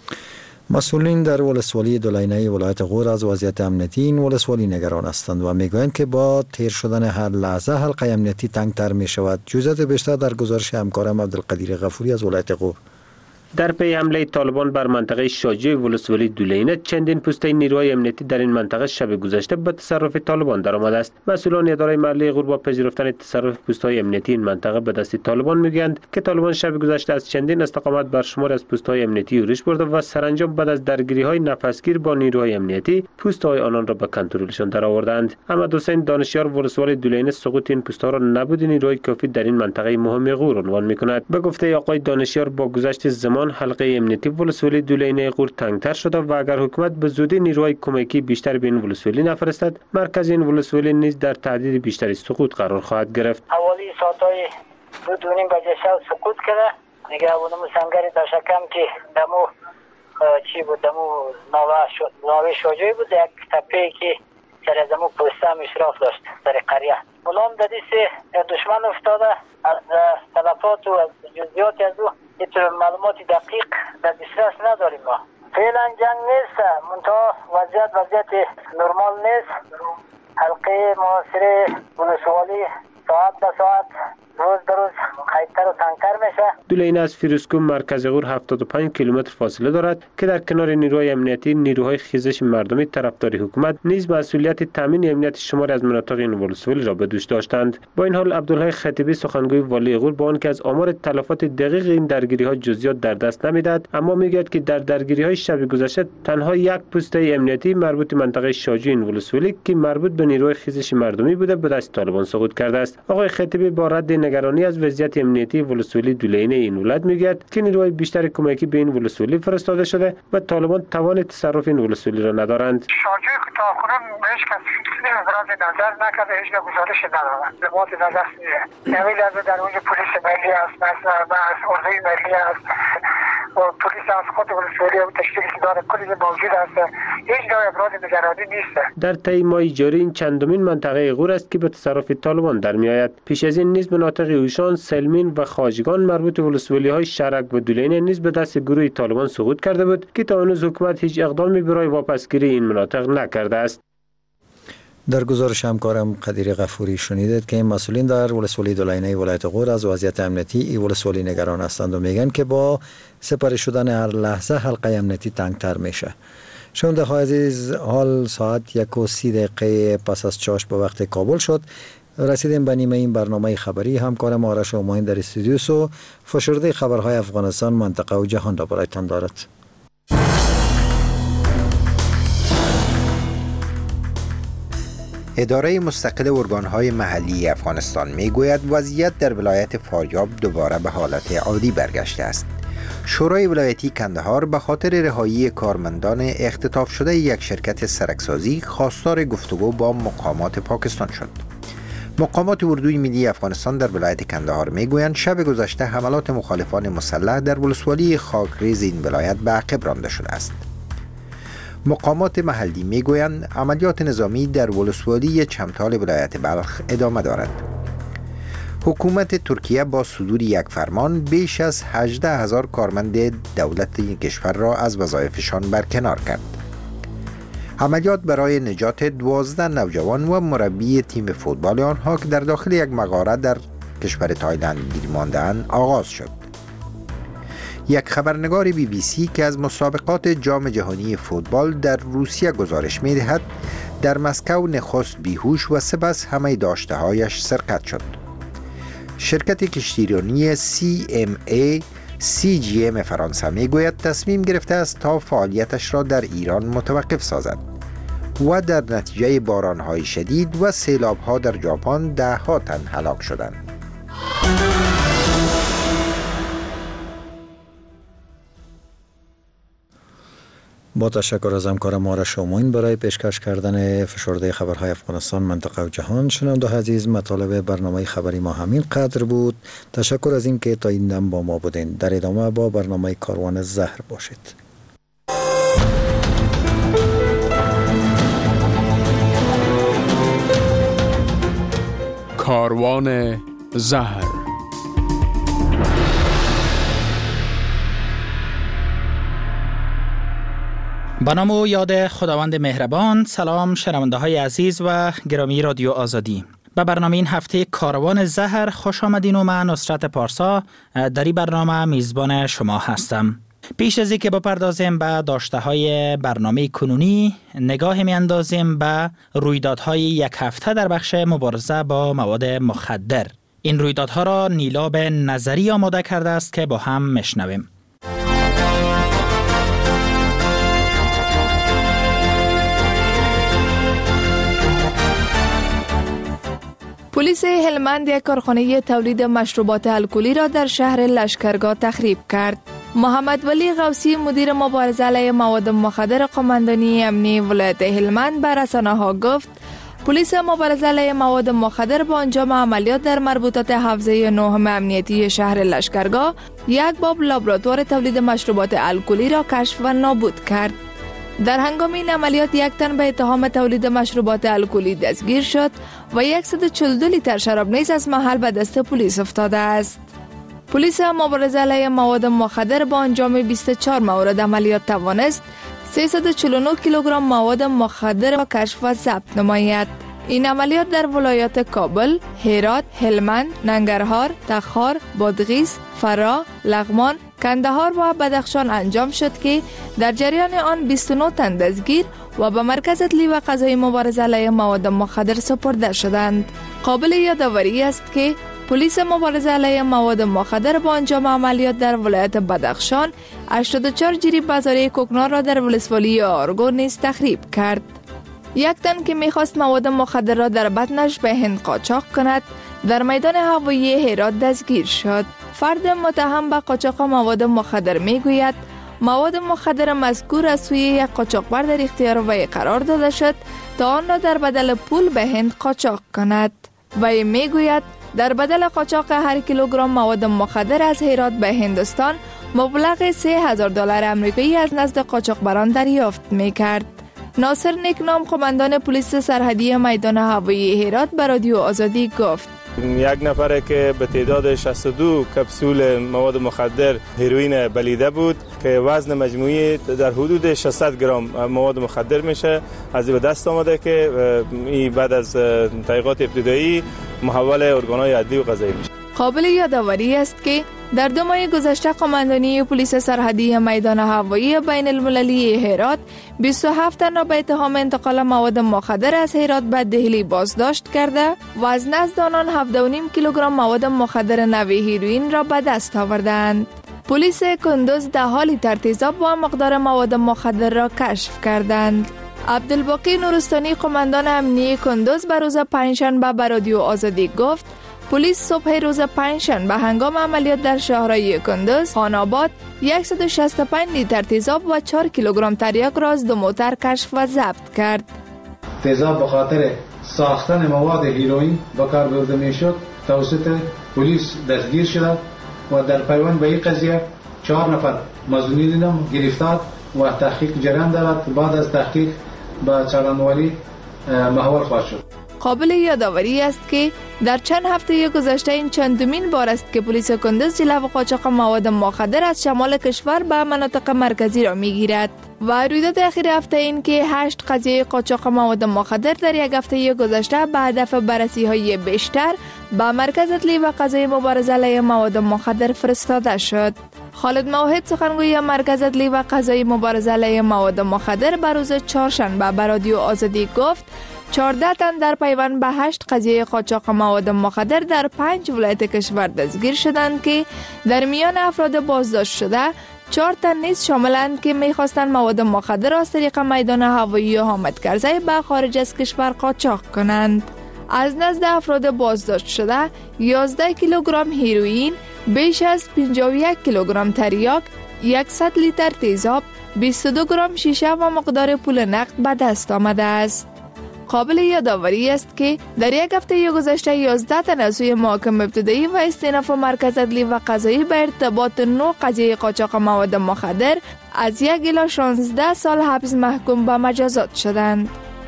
مسئولین در ولسوالی دولینه ولایت غور از وضعیت امنیتی این ولسوالی نگران هستند و میگویند که با تیر شدن هر لحظه حلقه امنیتی تنگتر می شود. جزئیات بیشتر در گزارش همکارم عبدالقدیر غفوری از ولایت غور. در پی حمله طالبان بر منطقه شاجی ولسوالی دولینه چندین پوسته نیروهای امنیتی در این منطقه شب گذشته به تصرف طالبان درآمده است. مسئولان اداره محلی غور با پذیرفتن تصرف پوست‌های امنیتی این منطقه به دست طالبان میگویند که طالبان شب گذشته از چندین استقامت بر شمار از پوست‌های امنیتی یورش برده و سرانجام بعد از درگیری‌های نفسگیر با نیروهای امنیتی پوست‌های آنان را به کنترلشان درآوردند. احمد حسین دانشیار ولسوالی دولینه سقوط این پوست‌ها را نبود نیروهای کافی در این منطقه مهم غور عنوان می‌کند. به گفته آقای دانشیار با گذشت زمان حلقه امنیتی ولسوالی دولینه غور تنگتر شده و اگر حکومت به زودی نیروهای کمکی بیشتر به این ولسوالی نفرستد مرکز این ولسوالی نیز در تهدید بیشتری سقوط قرار خواهد گرفت. حوالی ساعت‌های 2:30 بجه شب سقوط کرده دیگه اونم سنگری در شکم که دمو چی بود دمو ناوه شجاعی بود یک تپه که سر از دمو پوسته هم اشراف داشت سر قریه اونام در دیست دشمن افتاده از تلفات و از جزئیات از او اینطور معلومات دقیق در دسترس نداریم. ما فعلا جنگ نیست منتها وضعیت نرمال نیست. حلقه محاصره ولسوالی ساعت به ساعت روز به روز قیدتر و تنگتر میشه. دولینه از فیروزکوه مرکز غور 75 کیلومتر فاصله دارد که در کنار نیروهای امنیتی نیروهای خیزش مردمی طرفدار حکومت نیز مسئولیت تامین امنیت شماری از مناطق این ولسوالی را به دوش داشتند. با این حال عبدالله خطیبی سخنگوی والی غور با آنکه از آمار تلفات دقیق این درگیری‌ها جزئیات در دست نمیدهد اما میگوید که در درگیری‌های شب گذشته تنها یک پوسته امنیتی مربوط منطقه شاجی این ولسوالی که مربوط به نیروهای خیزش مردمی بوده به دست طالبان سقوط کرده است. آقای خطیبی با رد نگرانی از وضعیت امنیتی ولسوالی دولینه این ولایت میگوید که نیروهای بیشتر کمکی به این ولسوالی فرستاده شده و طالبان توان تصرف این ولسوالی را ندارند. شارجوی که تاکنون هیچ کس ابراز نظر نکرده، هیچ گزارش ندارد. لباس نظر نمی لازم در اونجا پلیس ملی است، ارزوی ملی است و پلیس از خود ولسوالی و تشکیلی که داره کلی موجود است. هیچ نوع ابراز نگرانی نیست. در طی ماه جاری این چندمین منطقه غور است که به تصرف طالبان در میآید. پیش از این نیز مناطق اوشان، سلمین و خواجگان مربوط به ولسوالی‌های شرک و دولینه نیز به دست گروه طالبان سقوط کرده بود که تا هنوز حکومت هیچ اقدامی برای واپسگیری این مناطق نکرده است. در گزارش همکارم قدیر غفوری شنیدید که مسئولین در ولسوالی دولینه ولایت غور از وضعیت امنیتی این ولسوالی نگران هستند و میگن که با سپری شدن هر لحظه حلقه امنیتی تنگتر میشه. شنونده های عزیز، حال ساعت 1:30 پس از چاش به وقت کابل شد. رسیدیم به نیمه این برنامه خبری. همکارم آرش اوماین در استودیوس و فشرده خبرهای افغانستان، منطقه و جهان را برایتان دارد. اداره مستقل ارگان‌های محلی افغانستان میگوید وضعیت در ولایت فاریاب دوباره به حالت عادی برگشته است. شورای ولایتی کندهار به خاطر رهایی کارمندان اختطاف شده یک شرکت سرکسازی خواستار گفتگو با مقامات پاکستان شد. مقامات اردوی ملی افغانستان در ولایت کندهار میگویند شب گذشته حملات مخالفان مسلح در ولسوالی خاکریز این ولایت به عقب رانده شده است. مقامات محلی میگویند عملیات نظامی در ولسوالی چمتال ولایت بلخ ادامه دارد. حکومت ترکیه با صدور یک فرمان بیش از 18,000 کارمند دولت این کشور را از وظایفشان برکنار کرد. عملیات برای نجات 12 نوجوان و مربی تیم فوتبال آنها که در داخل یک مغاره در کشور تایلند گیر مانده‌اند آغاز شد. یک خبرنگار BBC که از مسابقات جام جهانی فوتبال در روسیه گزارش می‌دهد در مسکو نخست بیهوش و سپس همه داشته‌هایش سرقت شد. شرکت کشتیرانی CGM فرانسه میگوید تصمیم گرفته است تا فعالیتش را در ایران متوقف سازد و در نتیجه باران‌های شدید و سیلاب‌ها در ژاپن ده‌ها تن هلاک شدند. با تشکر از همکارم آرش اوماین برای پیشکش کردن فشرده خبرهای افغانستان، منطقه و جهان. شنونده عزیز، مطالب برنامه خبری ما همین قدر بود. تشکر از این که تا این دم با ما بودین. در ادامه با برنامه کاروان زهر باشید. کاروان زهر. به نام و یاد خداوند مهربان. سلام شنونده های عزیز و گرامی رادیو آزادی. به برنامه این هفته کاروان زهر خوش آمدین و من نصرت پارسا در این برنامه میزبان شما هستم. پیش از اینکه بپردازیم به داشته های برنامه کنونی، نگاه می اندازیم به رویدادهای یک هفته در بخش مبارزه با مواد مخدر. این رویدادها را نیلاب نظری آماده کرده است که با هم میشنویم. پلیس هلمند یک کارخانه تولید مشروبات الکلی را در شهر لشکرگاه تخریب کرد. محمد ولی غوثی مدیر مبارزه علیه مواد مخدر قماندانی امنیتی ولایت هلمند به رسانه‌ها گفت پلیس مبارزه علیه مواد مخدر با انجام عملیات در مربوطات حوزه 9 امنیتی شهر لشکرگاه یک باب لابراتوار تولید مشروبات الکلی را کشف و نابود کرد. در هنگام این عملیات یک تن به اتهام تولید مشروبات الکلی دستگیر شد و 142 لیتر شراب نیز از محل به دست پلیس افتاده است. پلیس مبارزه علیه مواد مخدر با انجام 24 مورد عملیات توانست 349 کیلوگرم مواد مخدر را کشف و ضبط نماید. این عملیات در ولایات کابل، هرات، هلمند، ننگرهار، تخار، بادغیس، فرا، لغمان، کندهار و بدخشان انجام شد که در جریان آن 29 تن دستگیر و به مرکز عدلی و قضایی مبارزه علیه مواد مخدر سپرده شدند. قابل یادآوری است که پلیس مبارزه علیه مواد مخدر با انجام عملیات در ولایت بدخشان 84 جریب بازاری کوکنار را در ولسوالی آرگو نیز تخریب کرد. یک تن که میخواست مواد مخدر را در بطنش به هند قاچاق کند در میدان هوایی هرات دستگیر شد. فرد متهم به قاچاق مواد مخدر میگوید مواد مخدر مذکور از سوی یک قاچاقبر در اختیار وی قرار داده شد تا آن را در بدل پول به هند قاچاق کند. وی میگوید در بدل قاچاق هر کیلوگرم مواد مخدر از هرات به هندوستان مبلغ $3000 آمریکایی از نزد قاچاقبران دریافت میکرد. ناصر نیکنام قماندان پلیس سرحدی میدان هوایی هرات به رادیو آزادی گفت یک نفر که به تعداد 62 کپسول مواد مخدر هروئین بلیده بود که وزن مجموعی در حدود 600 گرم مواد مخدر میشه. از این به دست آمده که این بعد از تحقیقات ابتدایی محول ارگان‌های عدلی و قضایی میشه. قابل یادآوری است که در 2 ماه گذشته قماندانی پلیس سرحدی میدان هوایی بین المللی هرات 27 تن را به اتهام انتقال مواد مخدر از هرات به دهلی بازداشت کرده و از نزد آنان 7.5 کیلوگرم مواد مخدر نوعی هروئین را به دست آوردند. پلیس کندوز 10 لیتر تیزاب و مقدار مواد مخدر را کشف کردند. عبدالباقی نورستانی قماندان امنیه کندوز به روز پنجشنبه به رادیو آزادی گفت پلیس صبح روز پنجشنبه هنگام عملیات در شهرهای کندوز، خان‌آباد 165 لیتر تیزاب و 4 کیلوگرم تریاک را از 2 موتر کشف و ضبط کرد. تیزاب به خاطر ساختن مواد هیروئین به کار برده میشد توسط پلیس دستگیر شده و در پیوند به این قضیه 4 نفر مظنونین هم گرفتار و تحقیق جریان دارد. بعد از تحقیق به چالانوالی محول خواهد شد. قابل یادآوری است که در چند هفته گذشته این چندمین بار است که پلیس کندوز جلو قاچاق مواد مخدر از شمال کشور به مناطق مرکزی را میگیرد و رویداد اخیر هفته این که 8 قضیه قاچاق مواد مخدر در یک هفته گذشته به هدف بررسی های بیشتر به مرکز عدلی و قضایی مبارزه علیه مواد مخدر فرستاده شد. خالد موحد سخنگوی مرکز عدلی و قضایی مبارزه علیه مواد مخدر به روز چهارشنبه به رادیو آزادی گفت 14 تن در پیوند به 8 قضیه قاچاق مواد مخدر در 5 ولایت کشور دستگیر شدند که در میان افراد بازداشت شده 4 تن نیز شاملند که می‌خواستند مواد مخدر از طریق میدان هوایی حامد کرزی به خارج از کشور قاچاق کنند. از نزد افراد بازداشت شده 11 کیلوگرم هیروئین، بیش از 51 کیلوگرم تریاک، 100 لیتر تیزاب، 22 گرم شیشه و مقدار پول نقد به دست آمده است. قابل یادآوری است که در یک هفته گذشته 11 تن از سوی محاکم ابتدایی و استئناف مرکز عدلی و قضایی به ارتباط 9 قضیه قاچاق مواد مخدر از 1 الی 16 سال حبس محکوم به مجازات شدند.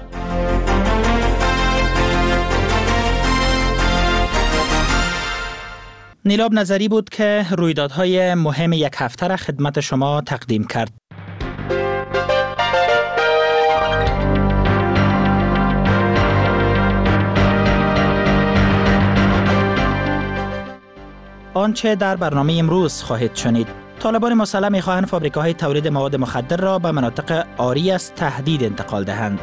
نیلاب نظری بود که رویدادهای مهم یک هفته را خدمت شما تقدیم کرد. آنچه در برنامه امروز خواهید شنید: طالبان مسلح می‌خواهند فابریکه‌های تولید مواد مخدر را به مناطق عاری از تهدید انتقال دهند.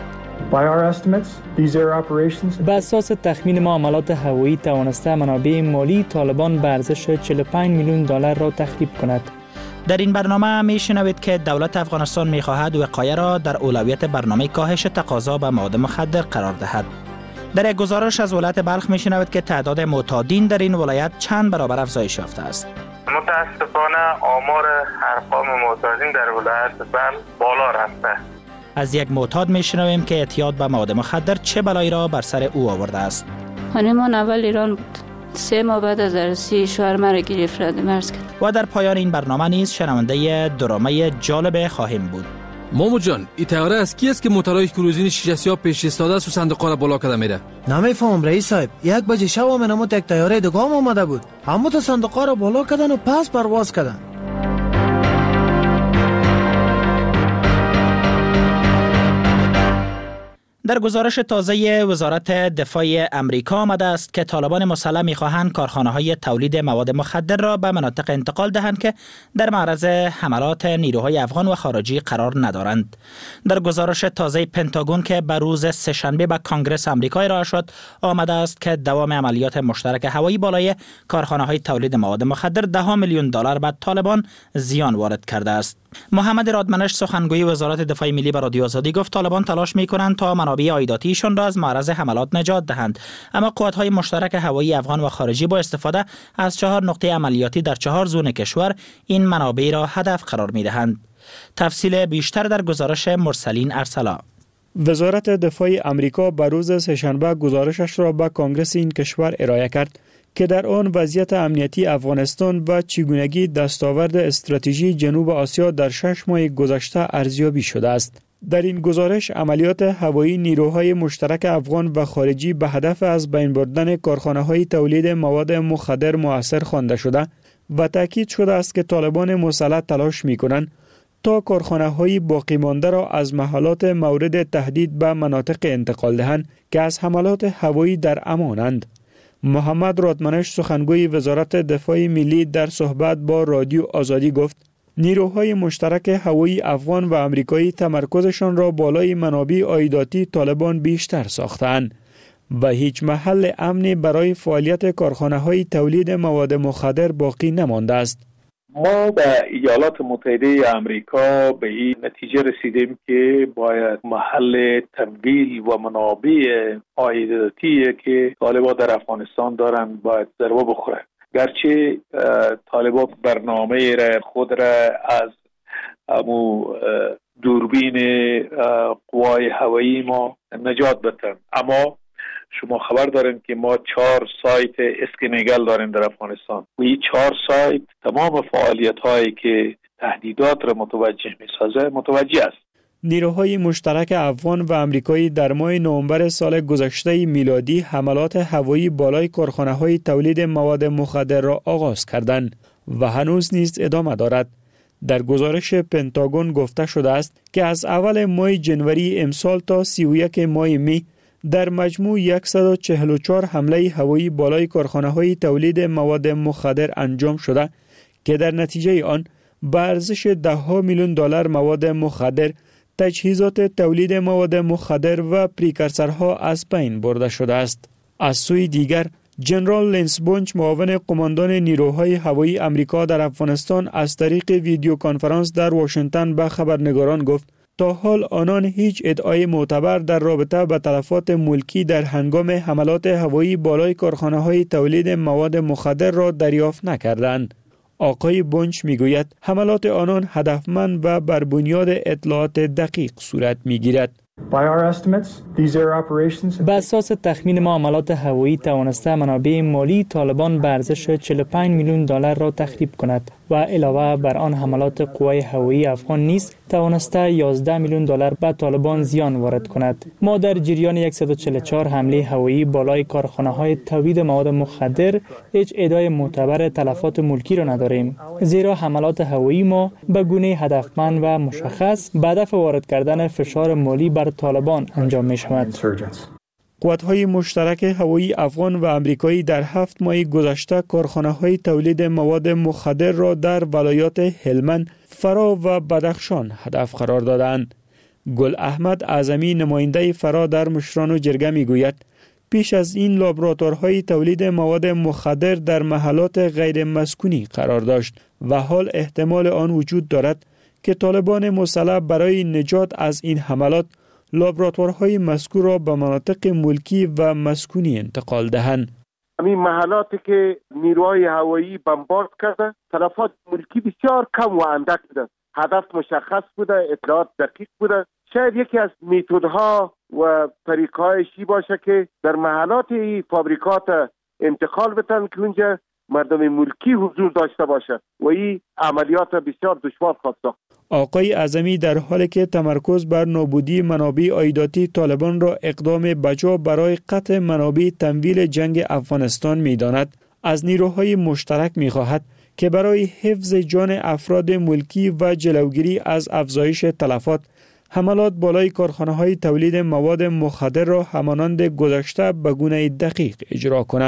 به اساس تخمین ما عملات هوایی توانسته منابع مالی طالبان به ارزش $45 میلیون را تخریب کند. در این برنامه میشنوید که دولت افغانستان می‌خواهد وقایه را در اولویت برنامه کاهش تقاضا به مواد مخدر قرار دهد. در یک گزارش از ولایت بلخ میشنوید که تعداد معتادین در این ولایت چند برابر افزایش یافته است. متاسفانه آمار ارقام معتادین در ولایت بلخ بالا رفته. از یک معتاد میشنویم که اعتیاد به مواد مخدر چه بلایی را بر سر او آورده است. خانمان اول ایران بود. 3 ماه بعد از عروسی شوهر مرا گرفت رد مرز کرد. و در پایان این برنامه نیز شنونده درامه جالب خواهیم بود. مامو جان، این تیاره از کی است که موتورهای کروزین شیشه سیاه پیش ایستاده است و صندوق‌ها را بالا کرده میره؟ نمیفهمم رئیس صاحب. 1 بجه شب من یک تیاره دیگه آمده بود. همه تا صندوق‌ها را بالا کردن و پس پرواز کردن. در گزارش تازه وزارت دفاع امریکا آمده است که طالبان مسلح می‌خواهند کارخانه‌های تولید مواد مخدر را به مناطق انتقال دهند که در معرض حملات نیروهای افغان و خارجی قرار ندارند. در گزارش تازه پنتاگون که به روز سه‌شنبه به کانگرس آمریکا ارائه شد، آمده است که دوام عملیات مشترک هوایی بالای کارخانه‌های تولید مواد مخدر $10 میلیون به طالبان زیان وارد کرده است. محمد رادمنش سخنگوی وزارت دفاع ملی به رادیو آزادی گفت طالبان تلاش می‌کنند تا منابع عایداتیشان را از معرض حملات نجات دهند، اما قوت‌های مشترک هوایی افغان و خارجی با استفاده از 4 نقطه عملیاتی در 4 زون کشور این منابع را هدف قرار می‌دهند. تفصیل بیشتر در گزارش مرسلین ارسلا. وزارت دفاع امریکا به روز سه‌شنبه گزارشش را به کنگره این کشور ارائه کرد که در آن وضعیت امنیتی افغانستان و چگونگی دستاورد استراتژی جنوب آسیا در 6 ماه گذشته ارزیابی شده است. در این گزارش عملیات هوایی نیروهای مشترک افغان و خارجی به هدف از بین بردن کارخانه‌های تولید مواد مخدر مؤثر خوانده شده و تاکید شده است که طالبان مسلح تلاش می‌کنند تا کارخانه‌های باقی مانده را از محلات مورد تهدید به مناطق انتقال دهند که از حملات هوایی در امانند. محمد رادمنش سخنگوی وزارت دفاع ملی در صحبت با رادیو آزادی گفت نیروهای مشترک هوایی افغان و امریکایی تمرکزشان را بالای منابع عایداتی طالبان بیشتر ساختند و هیچ محل امنی برای فعالیت کارخانه‌های تولید مواد مخدر باقی نمانده است. ما در ایالات متحده آمریکا به این نتیجه رسیدیم که باید محل تمویل و منابع عایداتی که طالبان در افغانستان دارند باید ضربه بخوره. گرچه طالبان برنامه خود را از دوربین قوای هوایی ما نجات بدن، اما شما خبر دارین که ما 4 سایت اسکنگل داریم در افغانستان و این 4 سایت تمام فعالیت هایی که تهدیدات را متوجه می سازه متوجه است. نیروهای مشترک افغان و امریکایی در ماه نوامبر سال گذشته میلادی حملات هوایی بالای کارخانه‌های تولید مواد مخدر را آغاز کردند و هنوز نیز ادامه دارد. در گزارش پنتاگون گفته شده است که از اول ماه جنوری امسال تا 31 ماه می در مجموع 144 حمله هوایی بالای کارخانه‌های تولید مواد مخدر انجام شده که در نتیجه آن به ارزش $10 میلیون مواد مخدر، تجهیزات تولید مواد مخدر و پریکورسورها از بین برده شده است. از سوی دیگر جنرال لنس بونچ معاون قماندان نیروهای هوایی امریکا در افغانستان از طریق ویدیو کنفرانس در واشنگتن به خبرنگاران گفت تا حال آنان هیچ ادعای معتبر در رابطه با تلفات ملکی در هنگام حملات هوایی بالای کارخانه‌های تولید مواد مخدر را دریافت نکردند. آقای بونچ میگوید حملات آنان هدفمند و بر بنیاد اطلاعات دقیق صورت میگیرد. به اساس تخمین ما عملات هوایی توانسته منابع مالی طالبان به ارزش $45 میلیون را تخریب کند و علاوه بر آن حملات قوای هوایی افغان نیز توانسته $11 میلیون به طالبان زیان وارد کند. ما در جریان 144 حمله هوایی بالای کارخانه‌های تولید مواد مخدر هیچ ادعای معتبر تلفات ملکی را نداریم، زیرا حملات هوایی ما به گونه هدفمند و مشخص به هدف وارد کردن فشار مالی بر طالبان انجام می شود. قوت‌های مشترک هوایی افغان و امریکایی در 7 ماه گذشته کارخانه‌های تولید مواد مخدر را در ولایات هلمند، فرا و بدخشان هدف قرار دادند. گل احمد اعظمی نماینده فرا در مشران و جرگه میگوید پیش از این لابراتوارهای تولید مواد مخدر در محلات غیر مسکونی قرار داشت و حال احتمال آن وجود دارد که طالبان مسلح برای نجات از این حملات لابراتوارهای مذکور را به مناطق ملکی و مسکونی انتقال دهند. همین محلاتی که نیروهای هوایی بمبارد کرده تلفات ملکی بسیار کم و اندک بوده. هدف مشخص بوده، اطلاعات دقیق بوده. شاید یکی از میتودها و طریقهایشی باشه که در محلات فابریکات انتقال بتن که اونجا مردم ملکی حضور داشته باشه و این عملیات بسیار دشوار خواهد ساخت. آقای اعظمی در حالی که تمرکز بر نابودی منابع عایداتی طالبان را اقدام بجا برای قطع منابع تمویل جنگ افغانستان می‌داند، از نیروهای مشترک می‌خواهد که برای حفظ جان افراد ملکی و جلوگیری از افزایش تلفات حملات بالای کارخانه‌های تولید مواد مخدر را همانند گذشته به گونه دقیق اجرا کنند.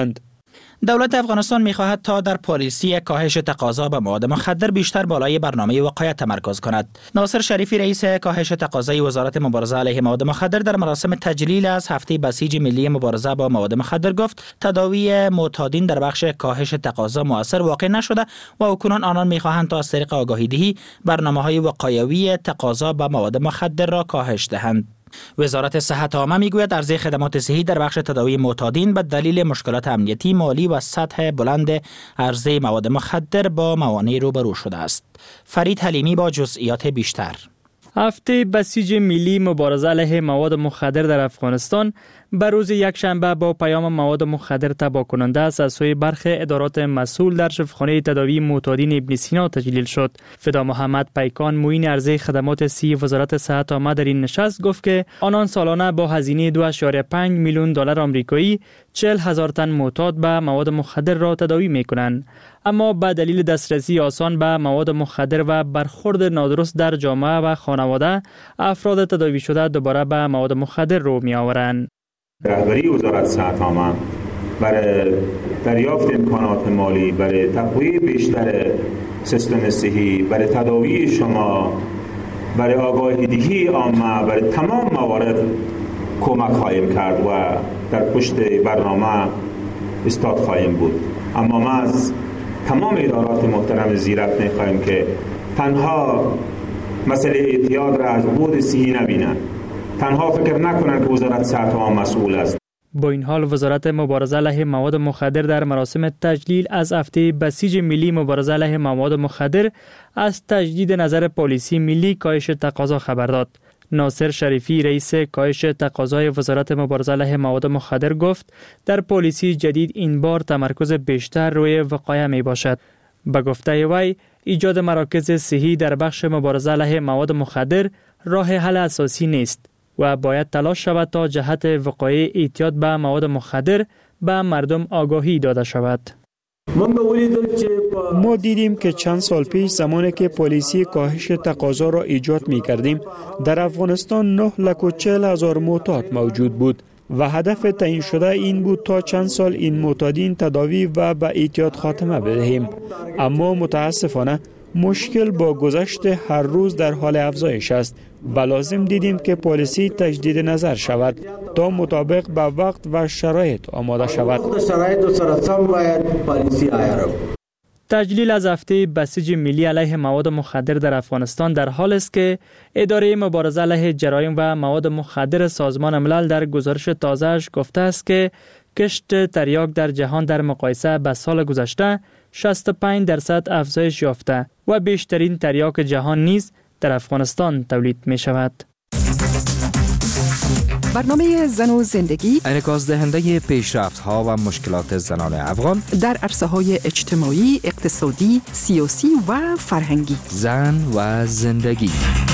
دولت افغانستان می‌خواهد تا در پالیسی کاهش تقاضا به مواد مخدر بیشتر بالای برنامه وقایت تمرکز کند. ناصر شریفی رئیس کاهش تقاضای وزارت مبارزه علیه مواد مخدر در مراسم تجلیل از هفته بسیج ملی مبارزه با مواد مخدر گفت تداوی معتادین در بخش کاهش تقاضا مؤثر واقع نشده و اکنون آنان می‌خواهند تا از طریق آگاهی‌دهی برنامه‌های وقایوی تقاضا به مواد مخدر را کاهش دهند. وزارت صحت عامه میگوید عرضه خدمات صحی در بخش تداوی معتادین به دلیل مشکلات امنیتی، مالی و سطح بلند عرضه مواد مخدر با موانع روبرو شده است. فرید حلیمی با جزئیات بیشتر. هفته بسیج ملی مبارزه علیه مواد مخدر در افغانستان به روز یکشنبه با پیام مواد مخدر تباه کننده است از سوی برخی ادارات مسئول در شفاخانه تداوی معتادین ابن سینا تجلیل شد. فدا محمد پیکان معین عرضه خدمات صحی وزارت صحت عامه در این نشست گفت که آنان سالانه با هزینه 2.5 میلیون دلار آمریکایی 40,000 تن معتاد به مواد مخدر را تداوی می‌کنند. اما به دلیل دسترسی آسان به مواد مخدر و برخورد نادرست در جامعه و خانواده، افراد تداوی شده دوباره به مواد مخدر رو می‌آورند. رهبری وزارت صحت عامه برای دریافت امکانات مالی، برای تقویت بیشتر سیستم صحی، برای تداوی شما، برای آگاهی‌دهی عامه، برای تمام موارد کمک خواهیم کرد و در پشت برنامه استاد خواهیم بود. اما ما از تمام ادارات محترم زیرک می‌خواهیم که تنها مسئله اعتیاد را از بود صحی نبینند، تنها فکر نکنند که وزارت صحت عامه مسئول است. با این حال وزارت مبارزه علیه مواد مخدر در مراسم تجلیل از هفته بسیج ملی مبارزه علیه مواد مخدر از تجدید نظر پالیسی ملی کاهش تقاضا خبر داد. ناصر شریفی رئیس کاهش تقاضای وزارت مبارزه علیه مواد مخدر گفت در پالیسی جدید این بار تمرکز بیشتر روی وقایع می باشد. به گفته وی ایجاد مراکز صحی در بخش مبارزه علیه مواد مخدر راه حل اساسی نیست و باید تلاش شود تا جهت وقایع اعتیاد به مواد مخدر به مردم آگاهی داده شود. ما دیدیم که چند سال پیش زمانی که پالیسی کاهش تقاضا را ایجاد می کردیم در افغانستان 9,40,000 معتاد موجود بود و هدف تعیین شده این بود تا چند سال این معتادین تداوی و به اعتیاد خاتمه بدهیم. اما متاسفانه مشکل با گذشت هر روز در حال افزایش است و لازم دیدیم که پالیسی تجدید نظر شود تا مطابق به وقت و شرایط آماده شود. تجلیل از هفته بسیج ملی علیه مواد مخدر در افغانستان در حال است که اداره مبارزه علیه جرایم و مواد مخدر سازمان ملل در گزارش تازه‌اش گفته است که کشت تریاک در جهان در مقایسه با سال گذشته 65% افزایش یافته و بیشترین تریاک جهان نیز در افغانستان تولید می شود. برنامه زن و زندگی انعکاس دهنده پیشرفت‌ها و مشکلات زنان افغان در عرصه‌های اجتماعی، اقتصادی، سیاسی و فرهنگی. زن و زندگی.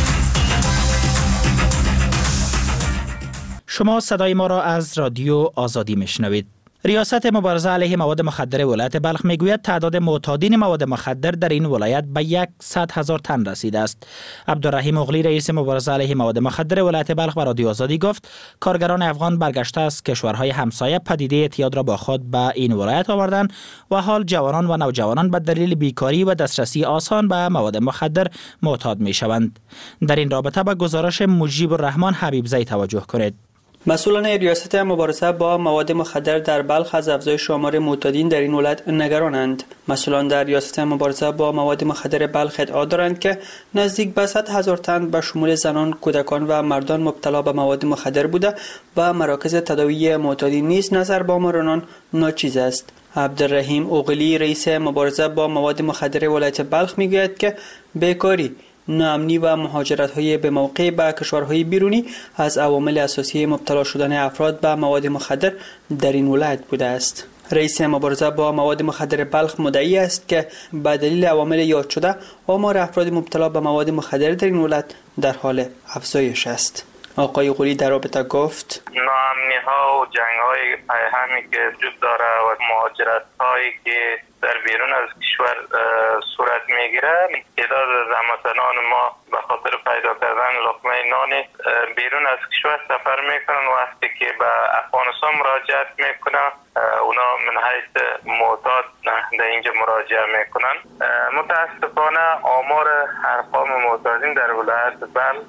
شما صدای ما را از رادیو آزادی میشنوید. ریاست مبارزه علیه مواد مخدر ولایت بلخ میگوید تعداد معتادین مواد مخدر در این ولایت به 100,000 تن رسیده است. عبدالرحیم اغلی رئیس مبارزه علیه مواد مخدر ولایت بلخ به رادیو آزادی گفت کارگران افغان برگشته از کشورهای همسایه پدیده اعتیاد را با خود به این ولایت آوردند و حال جوانان و نوجوانان به دلیل بیکاری و دسترسی آسان به مواد مخدر معتاد میشوند. در این رابطه به گزارش مجیب الرحمن حبیبزی توجه کنید. مسئولان ریاست مبارزه با مواد مخدر در بلخ از افزایش آمار معتادین در این ولایت نگرانند. مسئولان در ریاست مبارزه با مواد مخدر بلخ ادعا دارند که نزدیک به 100,000 تن به شمول زنان، کودکان و مردان مبتلا به مواد مخدر بوده و مراکز تداوی معتادین نیز نظر به آمار آنان ناچیز است. عبدالرحیم اوغلی رئیس مبارزه با مواد مخدر ولایت بلخ میگوید که بیکاری، ناامنی و مهاجرت‌های به موقع به کشورهای بیرونی از عوامل اساسی مبتلا شدن افراد به مواد مخدر در این ولایت بوده است. رئیس مبارزه با مواد مخدر بلخ مدعی است که به دلیل عوامل یاد شده آمار افراد مبتلا به مواد مخدر در این ولایت در حال افزایش است. آقای قلی در رابطه گفت ناامنی ها و جنگ های پیهمی که وجود داره و مهاجرت هایی که در بیرون از کشور صورت میگیره. تعداد از هموطنان ما به خاطر پیدا کردن لقمه نان بیرون از کشور سفر میکنن. وقتی که به افغانستان مراجعت میکنن اونا من حیث معتاد در اینجا مراجعه میکنن. متاسفانه آمار ارقام معتادین در ولایت بلخ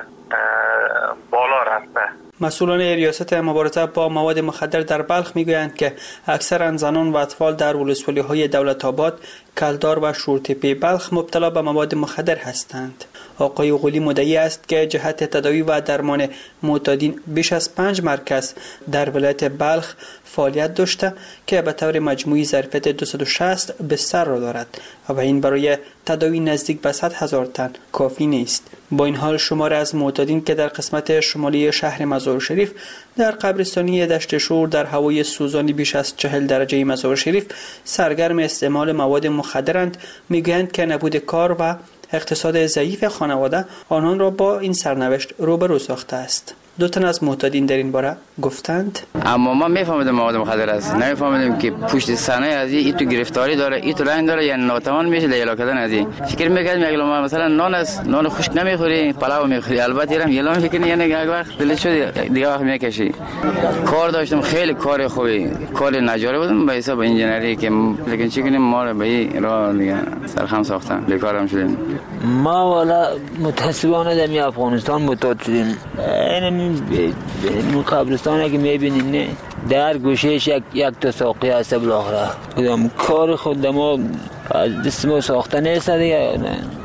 بالا رفته. مسئولان ریاست مبارزه با مواد مخدر در بلخ میگویند که اکثر زنان و اطفال در ولسوالی‌های دولت‌آباد، کلدار و شورتپه بلخ مبتلا به مواد مخدر هستند. آقای غولی مدعی است که جهت تداوی و درمان معتادین بیش از 5 مرکز در ولایت بلخ فعالیت داشته که به طور مجموعی ظرفیت 260 بستر را دارد و این برای تداوی نزدیک به 100,000 تن کافی نیست. با این حال شمار از معتادین که در قسمت شمالی شهر مزار شریف در قبرستانی دشت شور در هوای سوزانی بیش از 40 درجه مزار شریف سرگرم استعمال مواد مخدرند، میگویند که نبود کار و اقتصاد ضعیف خانواده آنان را با این سرنوشت روبرو ساخته است. 2 تن از معتادین در این باره گفتند: اما ما میفهمیدیم مواد مخدر است، نمیفهمیدیم که پشت صحنه از این تو گرفتاری داره، این تو لاین داره، یعنی ناتوان میشه لیلا کردن از این. فکر میکردیم اگه ما مثلا نان است، نان خشک نمیخوری، پلاو میخوری، البته هم یلام فکر یعنی یک وقت دلت شد دیگه وقت میکشی. کار داشتم، خیلی کار خوبی، کار نجاری بودم به حساب انجینری که لیکن چی کنیم ما به این راه دیگه سرخم ساختن، بیکارم شدیم. ما والا متاسفانه در افغانستان معتاد شدیم. این قبرستان که میبینین نه در گوشهش یک تا ساقی هست بالاخره. کدام کار خود ما از دست ما ساخته نیست دیگه.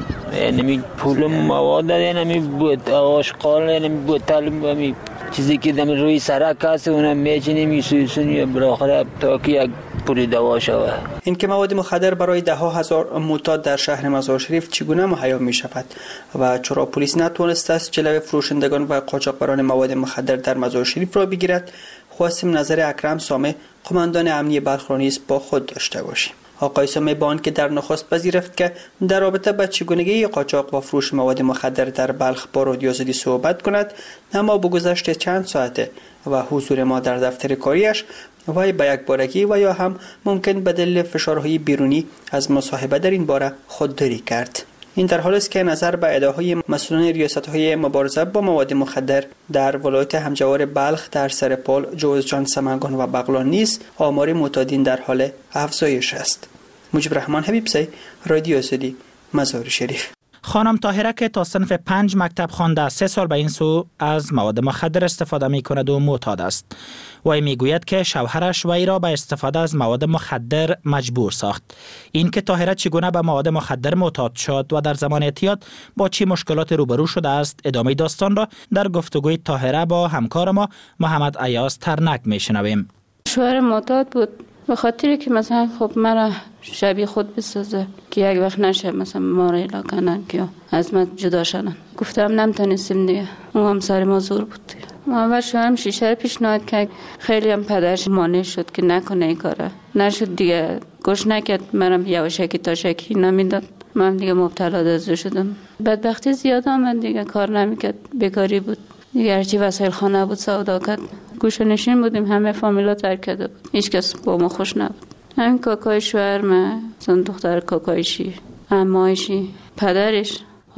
یعنی پول مواد یعنی بود آشغال یعنی بود تعلیم چیزی که دم روی سرک هست اونم میچینیم میسوسونی بالاخره تا که یک پولی دوا شود. این که مواد مخدر برای 10,000 معتاد در شهر مزار شریف چگونه مهیا می شود و چرا پلیس نتوانسته است جلوی فروشندگان و قاچاقبران مواد مخدر در مزار شریف را بگیرد، خواستیم نظر اکرم سامه قماندان امنیه بلخ را نیز با خود داشته باشیم. آقای سامه با آنکه در نخست پذیرفت که در رابطه با چگونگی قاچاق و فروش مواد مخدر در بلخ با رادیو آزادی صحبت کند، اما با گذشت چند ساعته و حضور ما در دفتر کاریش وی به یک بارگی و یا هم ممکن به دلیل فشارهای بیرونی از مصاحبه در این باره خودداری کرد. این در حالی است که نظر به ادعاهای مسئولان ریاست‌های مبارزه با مواد مخدر در ولایت همجوار بلخ در سرپال، جوزجان، سمنگان و بغلان نیز آمار معتادین در حال افزایش است. مجیب رحمان حبیبزی، رادیو آزادی، مزار شریف. خانم طاهره که تا صنف 5 مکتب خوانده 3 سال به این سو از مواد مخدر استفاده می کند و معتاد است. وی می گوید که شوهرش وی را به استفاده از مواد مخدر مجبور ساخت. این که طاهره چگونه به مواد مخدر معتاد شد و در زمان اعتیاد با چه مشکلات روبرو شده است، ادامه داستان را در گفتگوی طاهره با همکار ما محمد ایاز ترنک می شنویم. شوهر معتاد بود به خاطر که مثلا خب مرا شبیه خود بسازه که یک وقت نشه مثلا ما را الا کنن که از من جدا شدن. گفتم نمیتونستیم دیگه، اون هم سر ما زور بود دیگه. اول شوهرم شیشه رو پیشنهاد کرد، خیلی هم پدرش مانع شد که نکنه این کاره، نشد دیگه، گوش نکرد، منم یواشکی تا شکی نمیداد، من دیگه مبتلا دزدی شدم. بدبختی زیاد آمد دیگه، کار نمیکرد، بیکاری بود دیگه، هرچی وسایل خانه بود سودا کرد. گوشه نشین بودیم، همه فامیلا ترک کرده بود، هیچ کس با ما خوش نبود. همین کاکای شوهر من، مثلا دختر کاکایشی، عمایشی، پدرش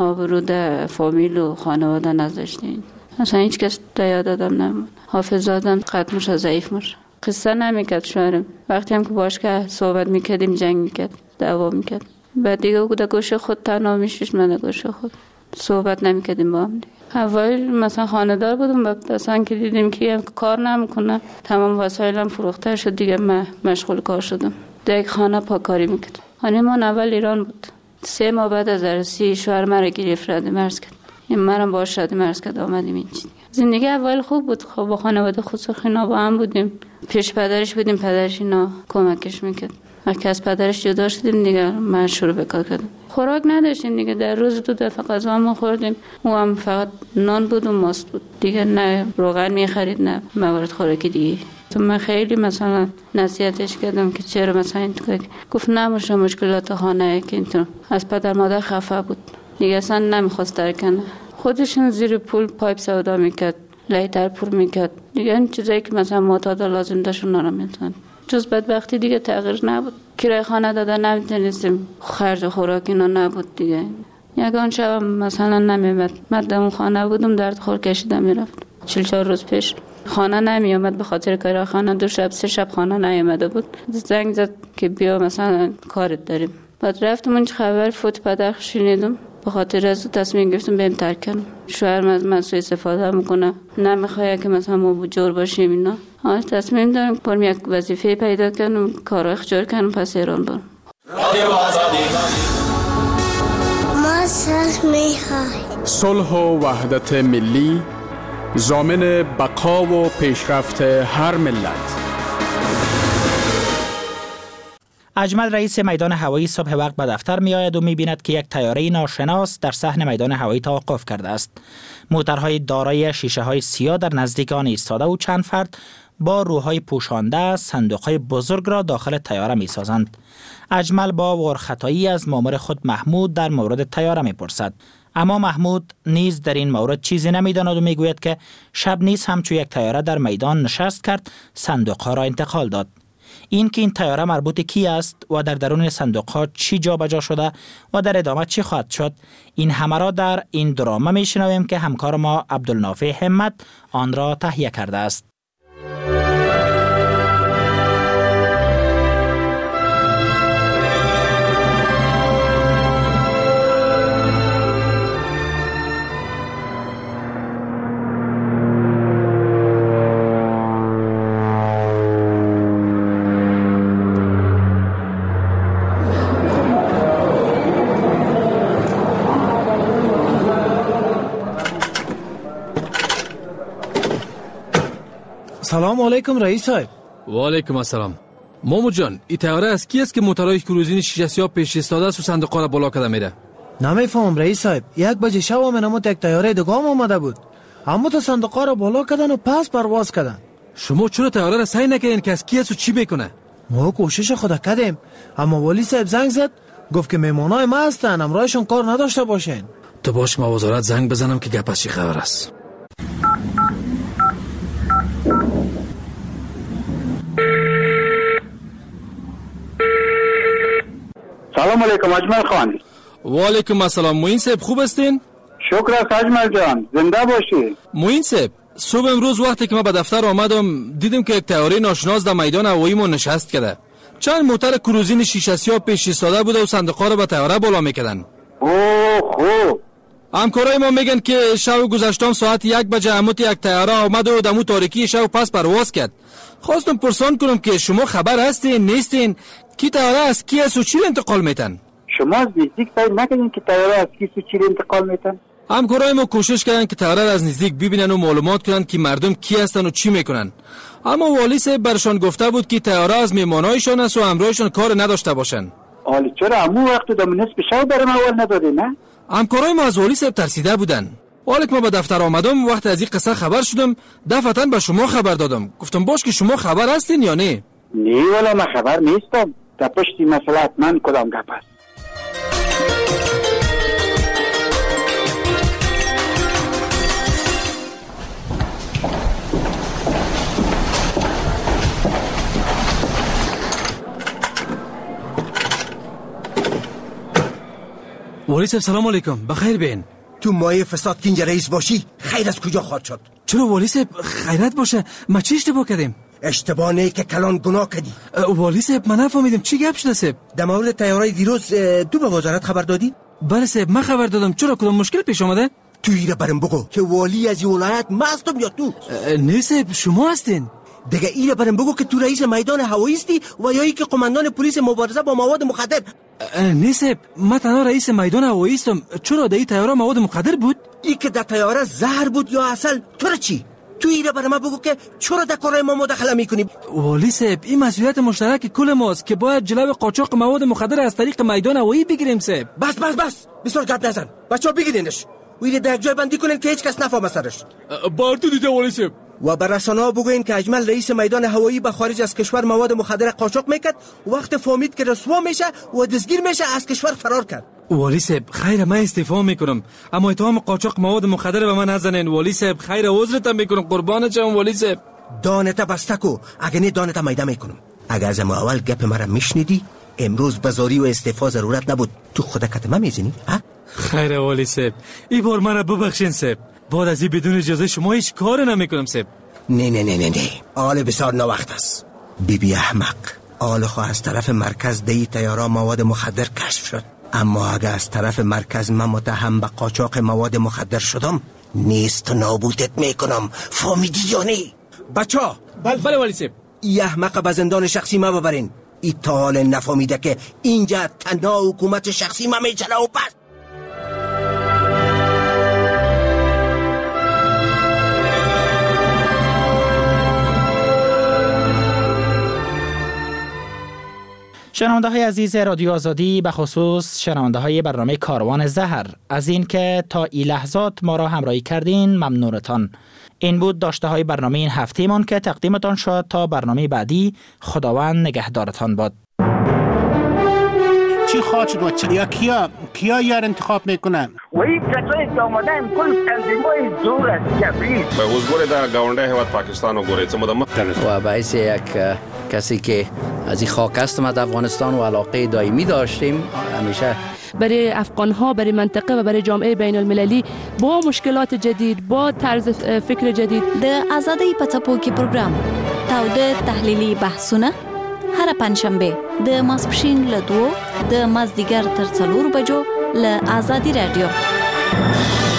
آبرود فامیل و خانواده نذاشتین، اصلا هیچ کس یاد آدم نمون. حافظ آدم قدمش ضعیف مش، قصه نمیکرد شوهرم. وقتی هم که باش که صحبت میکردیم جنگ میکرد، دعوا میکرد. بعد دیگه او در گوشه خود تنها میشش، من در گوشه خود صحبت نمیکردیم با هم دیگه. اول مثلا خانه‌دار بودم، بعد اصلا که دیدیم که کار نمیکنه، تمام وسایلم فروخته شد دیگه، من مشغول کار شدم. دیگه خانه پاکاری میکردم. خانمان اول ایران بود. 3 ماه بعد از عروسی شوهر مرا گرفت، رد مرز کرد. این مرا باهاش رد مرز کرد، آمدیم اینجا. زندگی اول خوب بود، خب با خانواده خود سخینا با هم بودیم. پیش پدرش بودیم، پدرش اینا کمکش میکرد. وقتی از پدرش جدا شدیم دیگه من شروع به کار کردم. خوراک نداشتیم دیگه، در روز 2 دفعه غذا ما خوردیم، او هم فقط نان بود و ماست بود دیگه، نه روغن میخرید نه موارد خوراکی دیگه. تو من خیلی مثلا نصیحتش کردم که چرا مثلا این تو گفت نموشه مشکلات خانه که اینطور. از پدر مادر خفه بود دیگه، اصلا نمیخواست ترک کنه. خودشون زیر پول پایپ سودا میکرد، لیتر پر میکرد دیگه، این چیزایی که مثلا معتاد لازم داشت اونا رو میتونن. جز بدبختی دیگه تغییر نبود کرایه خانه داده نمیتونستیم، خرج خوراک اینا نبود دیگه. یگان شب مثلا نمیمد، من در اون خانه بودم درد خور کشیده میرفت. 44 روز پیش خانه نمی آمد به خاطر کرایه خانه. 2 شب 3 شب خانه نیامده بود. زنگ زد که بیا مثلا کارت داریم. بعد رفتم اونجا خبر فوت پدر شنیدم، به خاطر از تصمیم گرفتم بریم ترک کنم. شوهرم از من سوء استفاده میکنه، نمیخواد که مثلا ما جور باشیم اینا. تصمیم دارم برم یک وظیفه پیدا کنم، کارو اخجار کنم، پس ایران برم. صلح و وحدت ملی ضامن بقا و پیشرفت هر ملت. اجمل رئیس میدان هوایی صبح وقت به دفتر می آید و می بیند که یک طیاره ناشناس در صحن میدان هوایی توقف کرده است. موتورهای دارای شیشه های سیاه در نزدیک آن ایستاده و چند فرد با روهای پوشانده صندوقهای بزرگ را داخل طیاره می سازند. اجمل با ورخطایی از مامور خود محمود در مورد طیاره می پرسد. اما محمود نیز در این مورد چیزی نمی داند و می گوید که شب نیز همچون یک طیاره در میدان نشست کرد، صندوقها را انتقال داد. این که این طیاره مربوط کی است و در درون صندوقها چی جابجا شده و در ادامه چی خواهد شد، این همه را در این درامه میشنویم که همکار ما عبدالنافع همت آن را تهیه کرده است. سلام علیکم رئیس صاحب. و علیکم السلام. مامو جان، این طیاره از کی است که موتورهای کروزین شیشه سیاه پیش ایستاده است و صندوق‌ها را بالا کرده میره؟ نمیفهمم رئیس صاحب. 1 بجه شب من یک طیاره دیگه آمده بود، اما تو صندوق‌ها را بالا کردن و پس پرواز کردن. شما چرا طیاره را سعی نکردین که از کی است و چی میکنه؟ ما کوشش خود کردیم، اما والی صاحب زنگ زد گفت که مهمانای ما هستن، امرایشون کار نداشته باشین. تو باش ما وزارت زنگ بزنم که گپ از چی خبر است. سلام علیکم اجمل خان. و علیکم السلام. معین صاحب خوب هستین؟ شکر است اجمل جان، زنده باشی. معین صاحب، صبح امروز وقتی که ما به دفتر آمدم دیدم که یک طیاره ناشناس در میدان هوایی ما نشست کرده. چند موتور کروزین شیشه سیاه پیش ایستاده بوده و صندوق‌ها را به طیاره بالا میکردن. اوه خوب. همکارای ما میگن که شب گذشتم ساعت 1 بجه همت یک طیاره آمد و دمو تاریکی شب پس پرواز کرد. خواستم پرسان کنم که شما خبر هستین نیستین کی طیاره از کی است و چی انتقال میتن؟ شما از نزدیک سعی نکنین که طیاره از کی و چی انتقال میتن؟ همکارای ما کوشش کردن که طیاره از نزدیک ببینن و معلومات کنن که مردم کی هستن و چی میکنن، اما والی صاحب برشان گفته بود که طیاره از مهمانایشان است و همراهشان کار نداشته باشن. حالا چرا همون وقت دم نصف شب برام اول نداده نه؟ همکارای ما از والی صاحب ترسیده بودن. حالا که ما به دفتر آمدم وقت از این قصه خبر شدم، دفعتاً به شما خبر دادم. گفتم باش که شما خبر هستین یا نه؟ نه والا من خبر نیستم. در پشتی مسئله من کدام گپ است؟ والی صاحب سلام علیکم، بخیر بین. تو مایه فساد که اینجا رئیس باشی خیر از کجا خواهد شد؟ چرا والی صاحب خیرت باشه، ما چی اشتباه کردیم؟ اشتباه نه که کلان گناه کردی. والی صاحب من نفهمیدم چی گپ شده صاحب؟ در مورد طیاره دیروز تو به وزارت خبر دادی؟ بله صاحب من خبر دادم. چرا کدام مشکل پیش آمده؟ تو ایره برم بگو که والی از این ولایت ما هستم یا تو؟ نه صاحب شما هستین. دیگه ایره برم بگو که تو رئیس میدان هوایی هستی و یا ای که قماندان پلیس مبارزه با مواد مخدر. نه صاحب من تنها رئیس میدان هوایی هستم. چرا در این طیاره مواد مخدر بود؟ ای که در طیاره زهر بود یا عسل؟ تو چی؟ تو ایره برام بگو که چرا در کارهای ما مداخله میکنی؟ والی صاحب این مسئولیت مشترک کل ماست که باید جلو قاچاق مواد مخدر از طریق میدان هوایی بگیریم صاحب. بس بسیار گپ نزن. بچه‌ها بگیرینش. ویره در جای بندی کنین که هیچ کس نفهمه سرش. بارتو دیده والی صاحب. و بر رسانه‌ها بگوین که اجمل رئیس میدان هوایی به خارج از کشور مواد مخدر قاچاق میکرد، وقت فهمید که رسوا میشه و دستگیر میشه از کشور فرار کرد. والی صاحب خیر من استعفا میکنم، اما اتهام قاچاق مواد مخدر به من نزنین. والی صاحب خیر عذرتم میکنم، قربانت شم والی صاحب. دانت بسته کو، اگه نه دانت میده میکنم. اگه از اول گپ مرا میشنیدی امروز بزاری و استعفا ضرورت نبود. تو خود کتمه میزنی؟ خیر والی صاحب، این بار مرا ببخشین صاحب. بعد از این بدون اجازه شما هیچ کار نمیکنم صاحب. نه آل بسیار نوقت است. بی احمق، آل خواه از طرف مرکز دی تیارا مواد مخدر کشف شد، اما اگه از طرف مرکز من متهم به قاچاق مواد مخدر شدم نیست و نابودت میکنم. فهمیدی یا نه؟ بچا بله والی صاحب. ای احمق به زندان شخصی ما ببرین. ای تا حال نفهمیده که اینجا تنها حکومت شخصی ما میچله و بس. شنونده های عزیز رادیو آزادی، به خصوص شنونده های برنامه کاروان زهر، از این که تا این لحظات ما را همراهی کردین ممنونتان. این بود داشته های برنامه این هفته من که تقدیمتان شد. تا برنامه بعدی، خداوند نگهدارتان باد. چی خواهد و چی کیا یار انتخاب میکنن؟ و این کسایی که آمدن کل تنظیمای زور است جبری. به وزگوری در گاونده هیواد پاکستان و گوری و باعث یک کسی که از این خاک هستم از افغانستان و علاقه دائمی داشتیم همیشه برای افغان‌ها، برای منطقه و برای جامعه بین المللی با مشکلات جدید، با طرز فکر جدید. د آزادۍ په څپو کې پروګرام تاوده تحلیلي بحثونه هر پنځشنبه د ماسپښین له 2 د مازدیګر تر 4 بجو له آزادي رادیو.